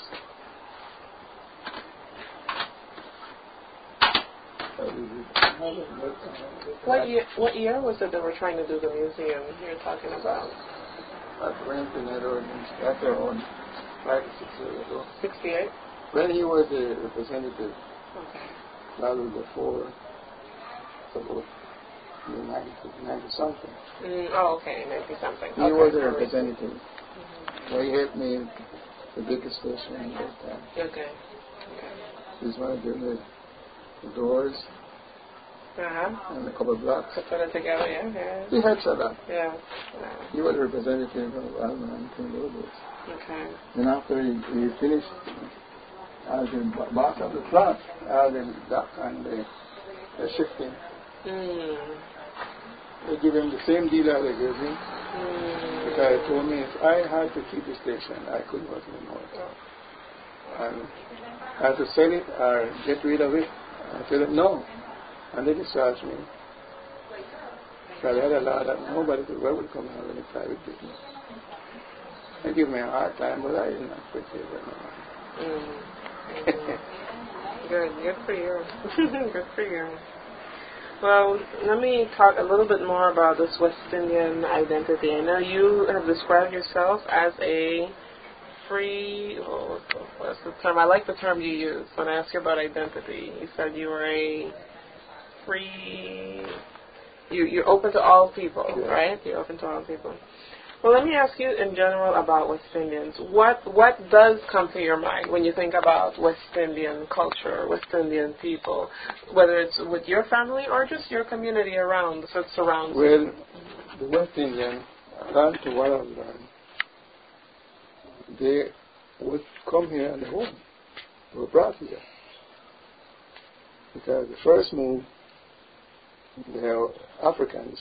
What year, what year was it that we're trying to do the museum you're talking about? At when Pinedo, that's around five to six years ago. sixty-eight? When he was a representative, Okay. that was before, about ninety, ninety something. Mm, oh, okay, ninety something. He okay. was a representative. Mm-hmm. So he helped me the biggest station at that time. Okay. Okay. He's one of the, the doors. Uh-huh. and a couple of blocks. To put it together, yeah. yeah. He helps a lot. Yeah. He was a representative of Alma and King Louis. Okay. Then after he, he finished as the boss of the plant, as the dock and the, the shifting, Mm. they give him the same deal as they gave him. Mm. Because he told me if I had to keep the station, I couldn't work anymore. And I had to sell it or get rid of it. I said, no. And they discharged me. Because I had a law that nobody could ever come and have any private business. They give me a hard time, but I didn't appreciate it. Mm. Good, good for you. Good for you. Well, let me talk a little bit more about this West Indian identity. I know you have described yourself as a free, oh, what's the term? I like the term you use when I ask you about identity. You said you were a free, you, you're open to all people, yeah. right? You're open to all people. Well, let me ask you in general about West Indians. What what does come to your mind when you think about West Indian culture, West Indian people, whether it's with your family or just your community around, that surrounds well, you? the West Indian, according to what I've learned, they would come here on their own. They were brought here. Because the first move, they are Africans.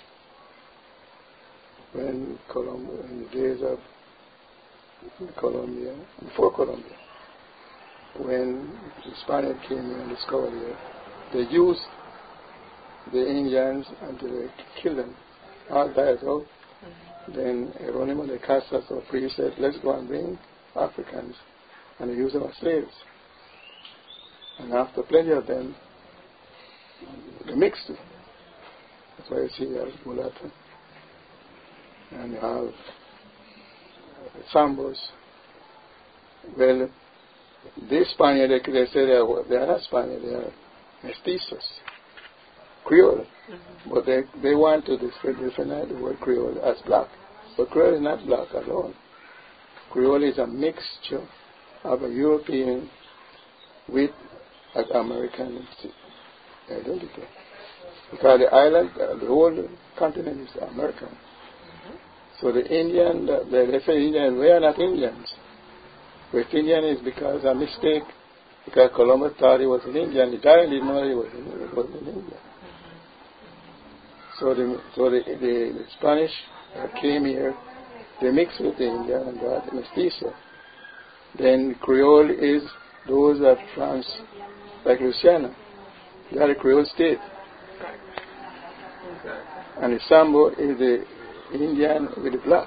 When Colombia, in the days of Colombia, before Colombia, when the Spaniards came here and discovered here, they used the Indians until they killed them. All died out. Mm-hmm. Then Geronimo de Casas, or priest, said, let's go and bring Africans, and they used them as slaves. And after plenty of them, they mixed. That's why you see as mulatto. And you have Sambos. Well, these Spaniards, they, they say they are, they are not Spaniards, they are mestizos, Creole. Mm-hmm. But they, they want to define the word Creole as black. But Creole is not black alone. Creole is a mixture of a European with an American identity. Because the island, uh, the whole continent is American. So the Indian, the, they say Indian, we are not Indians. West Indian is because a mistake, because Columbus thought he was an Indian. He died, didn't know he was an, he was an Indian. So the, so the, the, the Spanish uh, came here, they mixed with the Indian and got the mestizo. Then Creole is those of France, like Louisiana. They are a Creole state. And the Sambo is the Indian with the black.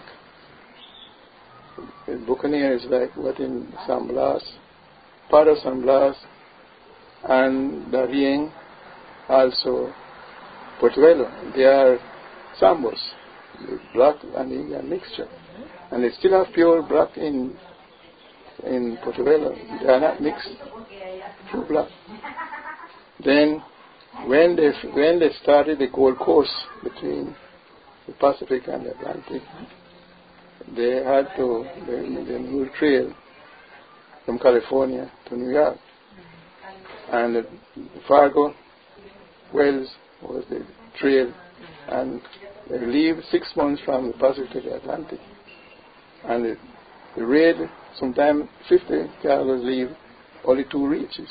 The Buccaneer is like what in San Blas, part of San Blas, and Darien, also Portobello. They are Sambos, the black and Indian mixture. And they still have pure black in in Portobello. They are not mixed, pure black. Then when they when they started the Gold Coast between the Pacific and the Atlantic, they had to, they, they moved trail from California to New York. And the Fargo Wells was the trail, and they leave six months from the Pacific to the Atlantic. And the, the raid, sometimes fifty cargoes leave, only two reaches.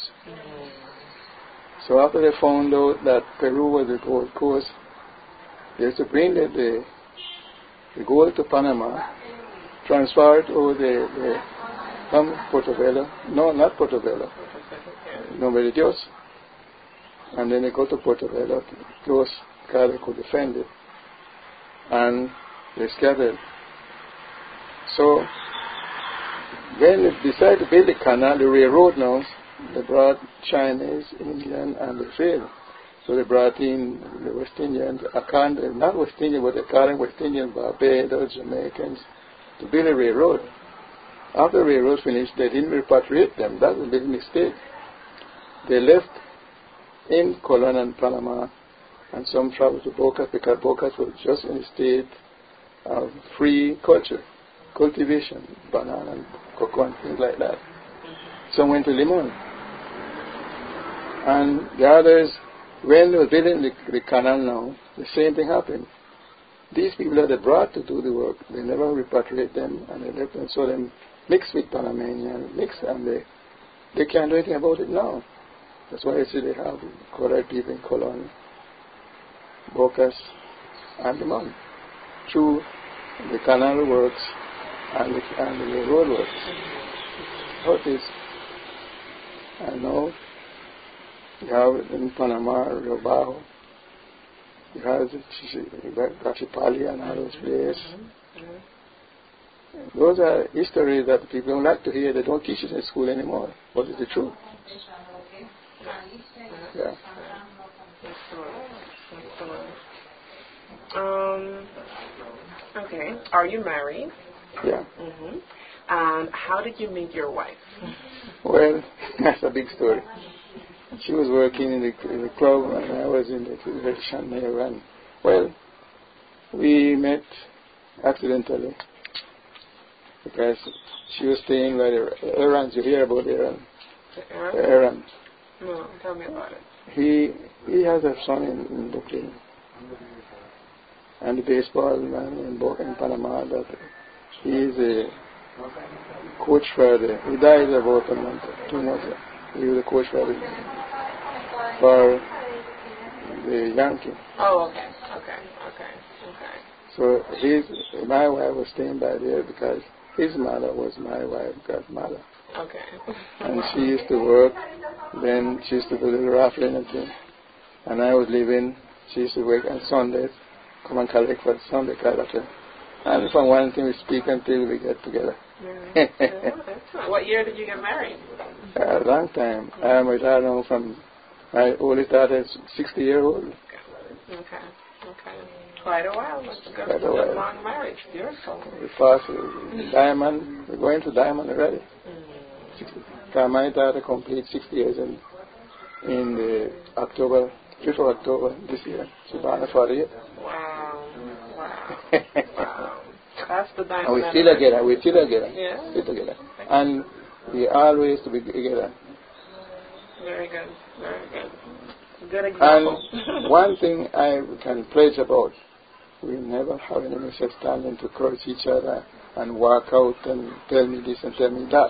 So after they found out that Peru was the Gold Coast, they used to bring the, the, the gold to Panama, transfer it over the, the from Portobello, no, not Portobello, Nombre de Dios, and then they go to Portobello, close, because they could defend it, and they scattered. So when they decided to build the canal, the railroad now, they brought Chinese, Indian, and they failed. So they brought in the West Indians, not West Indians, but they call them West Indians, Barbados, Jamaicans, to build a railroad. After the railroad finished, they didn't repatriate them. That was a big mistake. They left in Colon and Panama, and some traveled to Bocas, because Bocas was just in a state of free culture, cultivation, banana and cocoa and things like that. Some went to Limon. And the others when they were building the, the canal now, the same thing happened. These people that they brought to do the work, they never repatriate them, and they left them, so them mixed with Panamanian, mixed, and they, they can't do anything about it now. That's why you see they have colored people in Colon, Bocas, and the Mount, through the canal works and the, and the road works. How it is. And now you have in Panama, Rio Bajo, you have Gachipali and all those places. Mm-hmm. Those are histories that people don't like to hear. They don't teach it in school anymore. But it's the truth. Yeah. Um. Okay. Are you married? Yeah. Mm-hmm. And how did you meet your wife? Well, that's a big story. She was working in the, in the club, and I was in the direction there. And well, we met accidentally because she was staying by the Aaron. You hear about Aaron? Aaron? Aaron. No, tell me about it. He he has a son in, in Brooklyn, and the baseball man in, in Panama. That he is a coach for the. He died about a month, two months. He was a coach for the for the Yankee. Oh, okay, okay, okay, okay. So his my wife was staying by there because his mother was my wife's godmother. Okay. And she used to work. Then she used to do the raffling and thing. And I was leaving. She used to work on Sundays. Come and collect for the Sunday collection. And from one thing we speak until we get together. Yeah. Yeah, what year did you get married? A long time. I'm retired now from my oldest daughter is sixty years old. Okay. Okay. Okay. Quite a while. That's a good, Quite a good while. long marriage. Beautiful. We fast, uh, Diamond. We're going to Diamond already. Mm-hmm. My daughter completed sixty years in in the October, fifth of October this year. She's born forty-eight. Wow. Wow. Wow. That's the Diamond. And we still together. We still together. Yeah. Still together. And we always to be together. Very good. Very good. Good example. And one thing I can pledge about, we never have any misunderstanding to curse each other and walk out and tell me this and tell me that.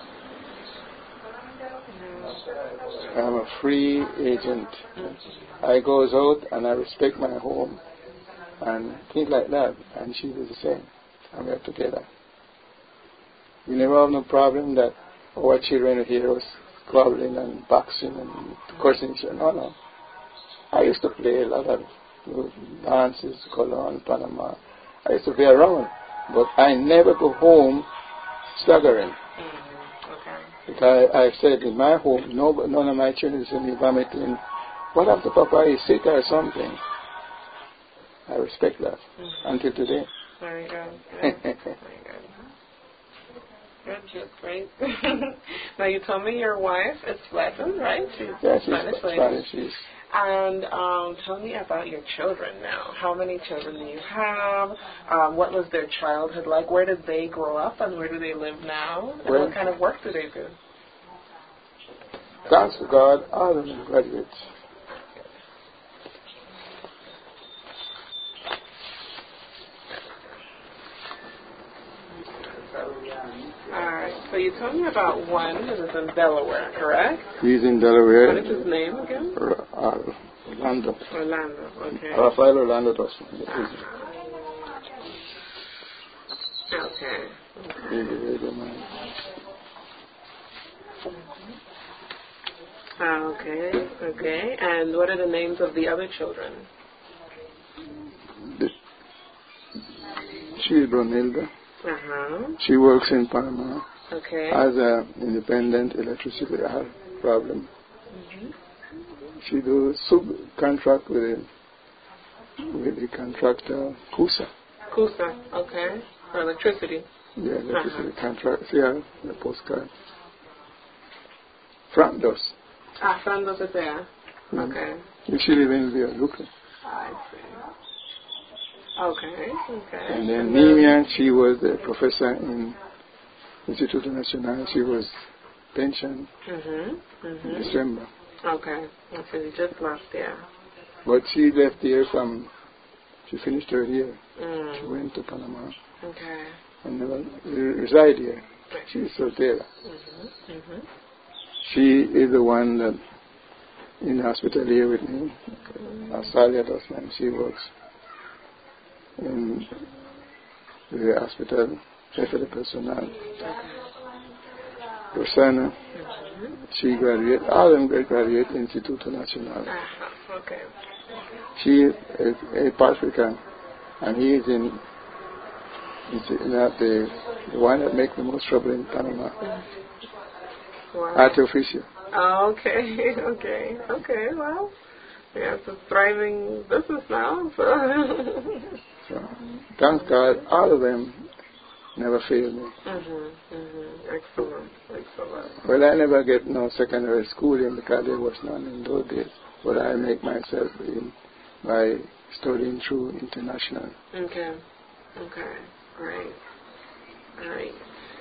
I'm a free agent. I goes out and I respect my home and things like that. And she does the same. And we're together. We never have no problem that our children hear us quarreling and boxing and cursing each other. No, no. I used to play a lot of dances, Colon, Panama. I used to be around. But I never go home staggering. Mm-hmm. Okay. Because I, I said in my home, no, none of my children see me vomiting. What after Papa is sick or something? I respect that mm-hmm. until today. Very good. Very, very good. Good, good, great. Now you told me your wife is Latin, right? She's yeah, she's Spanish. Spanish. She's And um, tell me about your children now. How many children do you have? Um, what was their childhood like? Where did they grow up and where do they live now? And well, what kind of work do they do? Thanks to God, all of them graduates. Alright, so you told me about one who is in Delaware, correct? He's in Delaware. What is his name again? R- uh, Orlando. Orlando, okay. Rafael Orlando Dawson. Okay. Okay, okay. And what are the names of the other children? The, she is Brunilda. Uh-huh. She works in Panama. Okay. As an independent electricity problem. Mm-hmm. She does subcontract with the, with the contractor Kusa. Kusa, okay. For electricity. Yeah, electricity uh-huh. contract. Yeah, the postcard. Frank does. Ah, Frank does it there. Mm-hmm. Okay. She lives in Brooklyn. I see. Okay, okay. And then Nimian, she was a professor in Instituto Nacional. She was pensioned mm-hmm. Mm-hmm. in December. Okay. So you just left there. But she left here from, she finished her year. Mm. She went to Panama. Okay. And never re- reside here. She is soltera. Mm-hmm. Mm-hmm. She is the one that in the hospital here with me. Mm-hmm. Asalia Dosman. She works in the hospital, jefe de personal. Rosana, Mm-hmm. she graduated, all of them graduate Instituto Nacional. Uh-huh. Okay. She is a, a Puerto Rican, and he is in, in the, the one that makes the most trouble in Panama. Wow. Arte Oficio. Oh, okay, okay, okay, well, yeah, it's a thriving business now, so. So, thank God, all of them never failed me. Mm-hmm, mm-hmm. Excellent, excellent. Well, I never get no secondary schooling because there was none in those days, but I make myself in by studying through international. Okay, okay, great, great.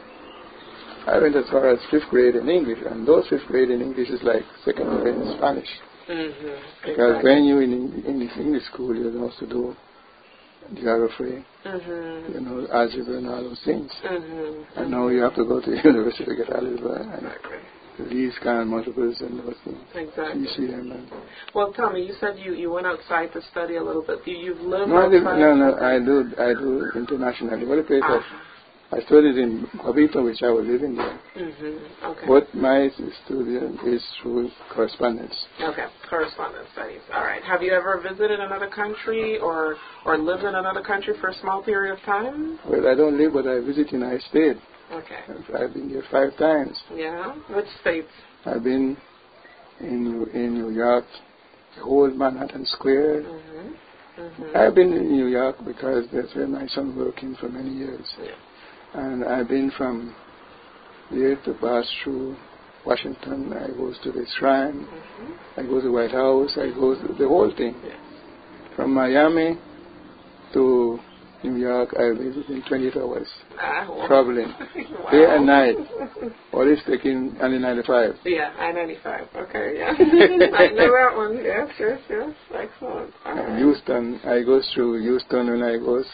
I went as far as fifth grade in English, and those fifth grade in English is like second grade in Spanish. Mm-hmm. Because exactly. when you're in English, English school, you know to do geography, mm-hmm. you know, algebra and all those things. Mm-hmm. And now you have to go to university to get algebra and Exactly. least kind of multiples and those things. Exactly. You see them. And well, tell me, you said you, you went outside to study a little bit. You, you've lived no, I did, outside? no, no, I do, I do internationally. What a place ah. I, I studied in Guabito, which I was living there. Mm-hmm. Okay. But my studium is through correspondence. Okay, correspondence studies. All right. Have you ever visited another country or or lived in another country for a small period of time? Well, I don't live, but I visit in United States. Okay. I've been here five times. Yeah. Which states? I've been in in New York, the whole Manhattan Square. Mm-hmm. Mm-hmm. I've been in New York because that's where my son working for many years. Yeah. And I've been from there to pass through Washington. I go to the Shrine. Mm-hmm. I go to the White House. I go to the whole thing. Yes. From Miami to New York, I visit in twenty-eight hours. Ah, wow. Traveling. Wow. Day and night. Always taking I ninety-five. Yeah, I ninety-five. Okay, yeah. I know that one. Yes, yes, yes. Excellent. All right. Houston. I go through Houston when I go.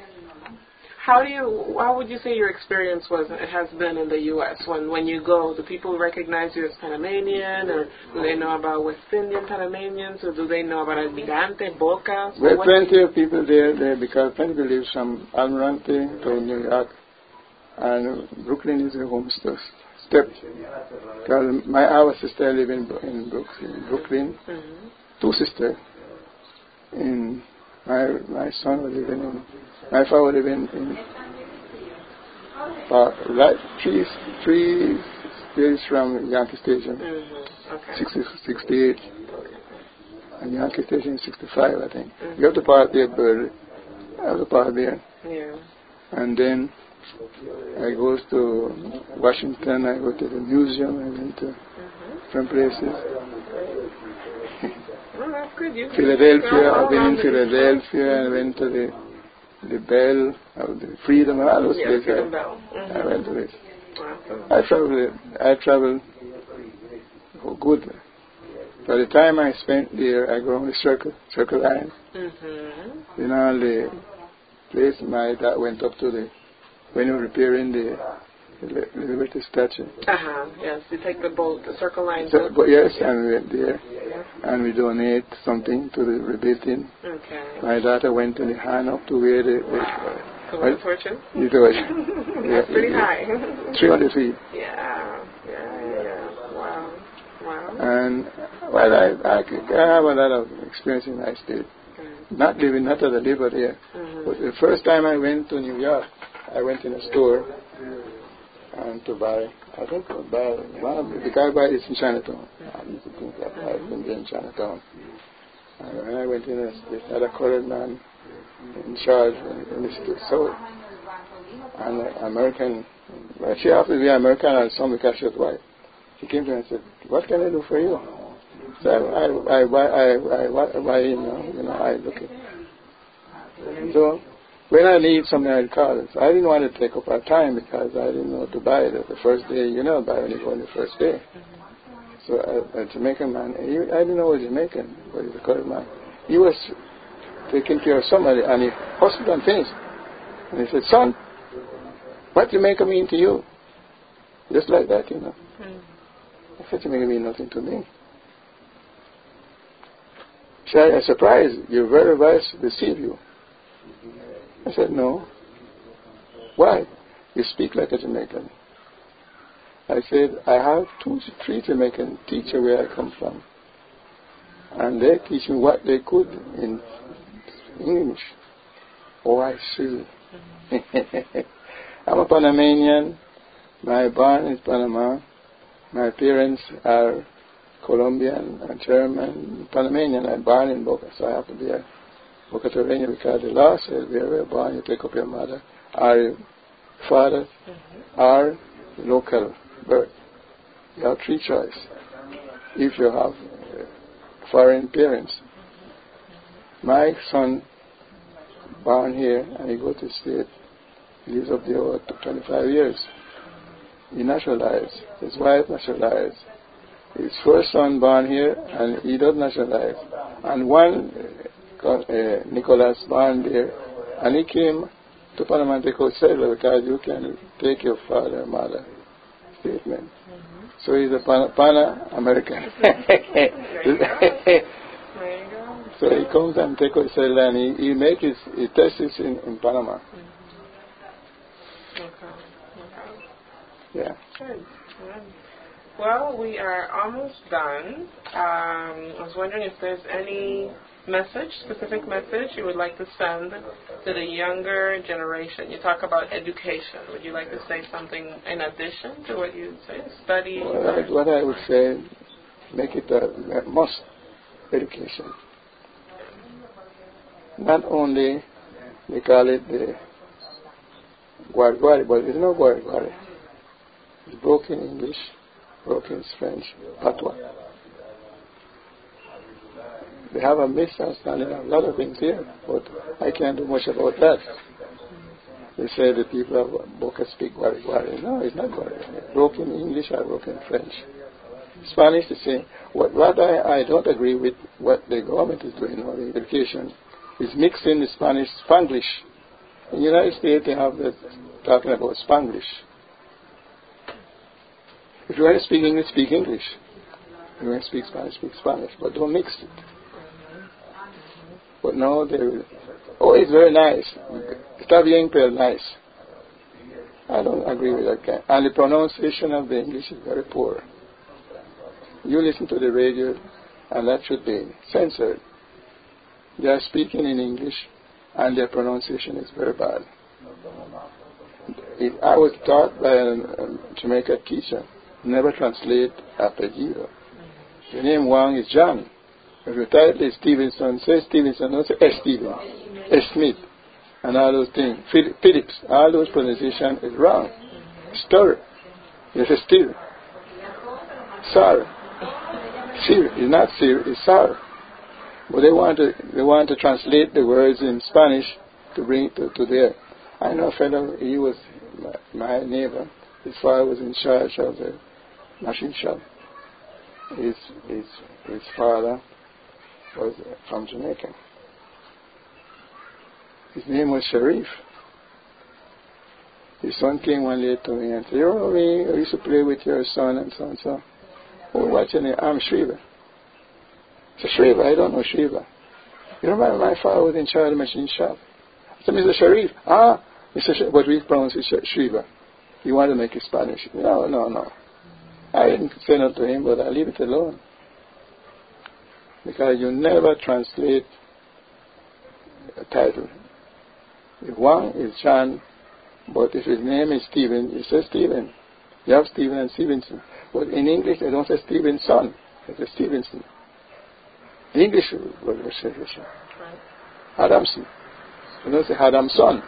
How do you? How would you say your experience was? It has been in the U S When when you go, do people recognize you as Panamanian, or do they know about West Indian Panamanians, or do they know about Almirante, Boca? So Well, plenty of people there, there because plenty people live from Almirante to New York, and Brooklyn is a home st- step. Because my our sister live in in Brooklyn, Brooklyn. Mm-hmm. Two sisters. In my my son was living in. My father lived in, in uh, right, three, three days from Yankee Station, Mm-hmm. Okay. sixty, sixty-eight, and Yankee Station is sixty-five, I think. Mm-hmm. You have to park there, but I have to park there. Yeah. And then I go to Washington, I go to the museum, I went to Mm-hmm. different places. Well, that's good. You Philadelphia, I've been in the Philadelphia, I went to the the Bell, uh, the Freedom, all those yeah, places. Freedom I, Bell. Mm-hmm. I went to this. Awesome. I travel. I travel good. By the time I spent there, I go on the circle, circle line. Mm-hmm. You know, the place my dad went up to the when you were repairing the, the Liberty statue. Uh huh. Yes, you take the boat, the circle line. So, boat. but yes, and we went there, and we donate something to the rebuilding. Okay. My daughter went to the hand up to where the. the So what's fortune? You do it. That's pretty high. Three hundred feet. Yeah. Yeah. Yeah. Yeah. Wow. Wow. And well, I, I, I have a lot of experience in the United States. Mm-hmm. Not living, not as a liver here. Mm-hmm. But the first time I went to New York, I went in a store and to buy, I think to buy, one of the, the guy buy is in Chinatown. I used to think that I've been there in Chinatown. And when I went in, they had a colored man in charge in the store. And an American, well, she happened to be American and some because she was white. She came to me and said, "What can I do for you?" So I, I, buy, I, I, I buy, you know, you know, I look at. So when I need something, I call it. So I didn't want to take up our time because I didn't know what to buy it. The first day, you know, buy when you go on the first day. So a, a Jamaican man, he, I didn't know he was Jamaican, but he's a colored man. he was taking care of somebody, and he hustled and finished. And he said, son, what Jamaica mean to you? Just like that, you know. Mm. I said, Jamaica mean nothing to me. She said, I'm surprised. Your very voice deceive you. I said, no. Why? You speak like a Jamaican. I said, I have two, three Jamaican teachers where I come from. And they teach me what they could in English. Oh, I see. I'm a Panamanian. My born is Panama. My parents are Colombian and German. Panamanian. I'm born in Boca, so I have to be a Bocatorreño because the law says where you were born, you take up your mother or your father mm-hmm. or local birth. You have three choices. If you have uh, foreign parents. My son born here and he go to state. He lives up there over twenty-five years. He naturalized. His wife naturalized. His first son born here and he does naturalize. And one, uh, uh, Nicholas, born there, and he came to Panama to take settle because you can take your father and mother statement. Mm-hmm. So he's a Pana, Pana-American. So he comes and takes his settle and he, he makes his, he tests it in, in Panama. Mm-hmm. Okay. Okay. Yeah. Good. Good. Well, we are almost done. Um, I was wondering if there's any message, specific message you would like to send to the younger generation. You talk about education. Would you like to say something in addition to what you say? Study? Well, I, what I would say, make it a, a must education. Not only they call it the Guari Guari, but it's not Guari Guari. It's broken English, broken French, patois. They have a misunderstanding of a lot of things here, but I can't do much about that. They say the people of Boca speak Guari Guari. No, it's not Guari Guari. Broken English or broken French. Spanish is saying, what, what I, I don't agree with what the government is doing or the education is mixing the Spanish Spanglish. In the United States they have the talking about Spanglish. If you want to speak English, speak English. If you want to speak Spanish, speak Spanish. But don't mix it. But no, they will. Oh, it's very nice. Está bien, pero nice. I don't agree with that kind. And the pronunciation of the English is very poor. You listen to the radio, and that should be censored. They are speaking in English, and their pronunciation is very bad. It, I was taught by a, a Jamaican teacher, never translate apellido. The name Wang is John. If your title is Stevenson, say Stevenson, don't say S. Stephen, S. Smith, and all those things. Phillips, all those pronunciation is wrong. Stir, yes, stir. Sir, sir is not sir, it's sir. But they want to they want to translate the words in Spanish to bring it to, to there. I know a fellow, he was my, my neighbor. His father was in charge of the machine shop. His his his father was from Jamaica. His name was Sharif. His son came one day to me and said, "Oh, me, I used to play with your son and so and so." "Oh, what's your name?" "I'm Shriva." I said, "Shriva? I don't know Shriva." "You remember my father was in charge of the machine shop?" I said, "Mister Sharif." "Ah, Mister Sh- but we pronounce it Shriva. You want to make it Spanish?" "No, no, no." I didn't say no to him, but I leave it alone. Because you never translate a title. If one is John, but if his name is Stephen, you say Stephen. You have Stephen and Stevenson. But in English, they don't say Stevenson. They say Stevenson. The English word will say Adamson. You don't say Adamson.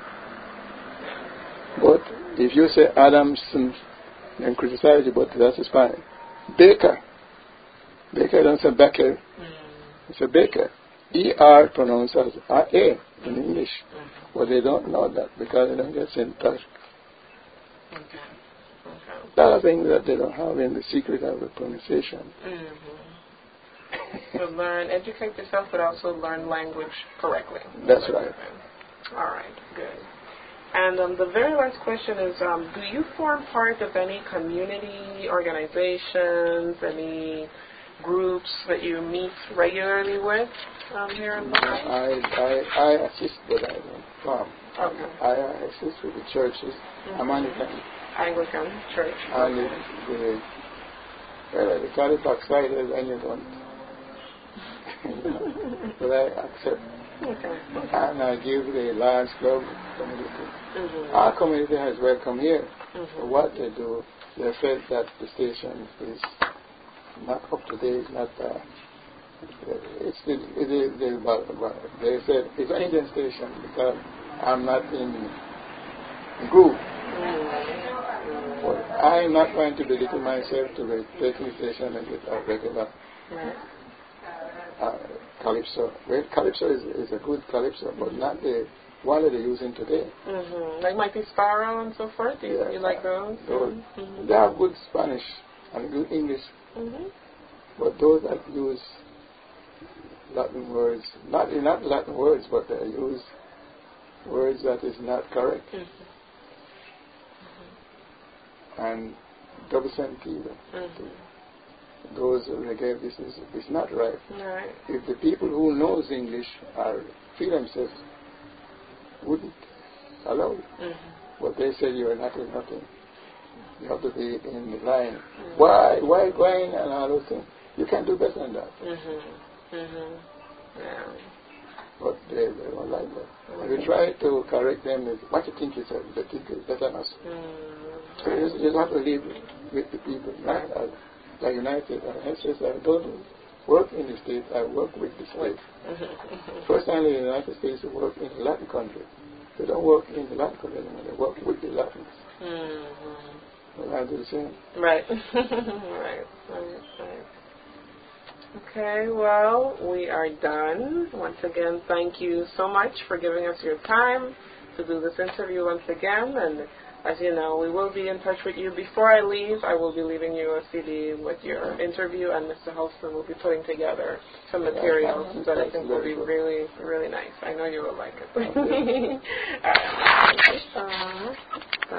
But if you say Adamson, then criticize you, but that's Spanish. Baker. Baker don't say Becker. Mm. It's a Baker. E R pronounced as A in English. Mm-hmm. But they don't know that because they don't get in touch. Okay. Okay. A lot of things that they don't have in the secret of the pronunciation. Mm-hmm. To learn, educate yourself, but also learn language correctly. That's right. All right, good. And um, the very last question is, um, do you form part of any community organizations, any groups that you meet regularly with um, here in Boston? I, I, I assist, but I don't form. Okay. I assist with the churches. Mm-hmm. I'm Anglican. Anglican Church. And the, the, well, the Califax side is when you don't. But I accept. Okay. And I give the Lions Club community. Mm-hmm. Our community has welcome here. Mm-hmm. For what they do, they felt that the station is not up to date, not uh, it's the, it is, the, they said it's an Indian station because I'm not in the group. Mm-hmm. But I'm not going to belittle myself to be taking the station and get a regular uh, calypso. Well, calypso is, is a good calypso, but not the one that they're using today. Mm-hmm. Like Mighty Sparrow and so forth. Do you, yeah, you like those? those mm-hmm. They have good Spanish and good English, mm-hmm. but those that use Latin words, not not Latin words, but they use words that is not correct, mm-hmm. and double sentido. Mm-hmm. Those reggae business is not right. Right. If the people who knows English are feel themselves, wouldn't allow it. Mm-hmm. But they say you are not in nothing. You have to be in the line. Mm-hmm. Why why going and all those things? You can do better than that. Mm-hmm. Mm-hmm. Yeah. But they, they don't like that. Mm-hmm. We try to correct them with what you think is they think is better than us. Mm-hmm. So you, you have to live with the people, not as like United. I says I don't work in the States, I work with the States. Mm-hmm. First time in the United States, they work in the Latin country. They don't work in the Latin country anymore, they work with the Latins. Mm-hmm. Well, I do the same. Right. right. Right. Right. Okay, well, we are done. Once again, thank you so much for giving us your time to do this interview once again. And as you know, we will be in touch with you. Before I leave, I will be leaving you a C D with your interview, and Mister Holston will be putting together some materials that I think will be really, really nice. I know you will like it. uh,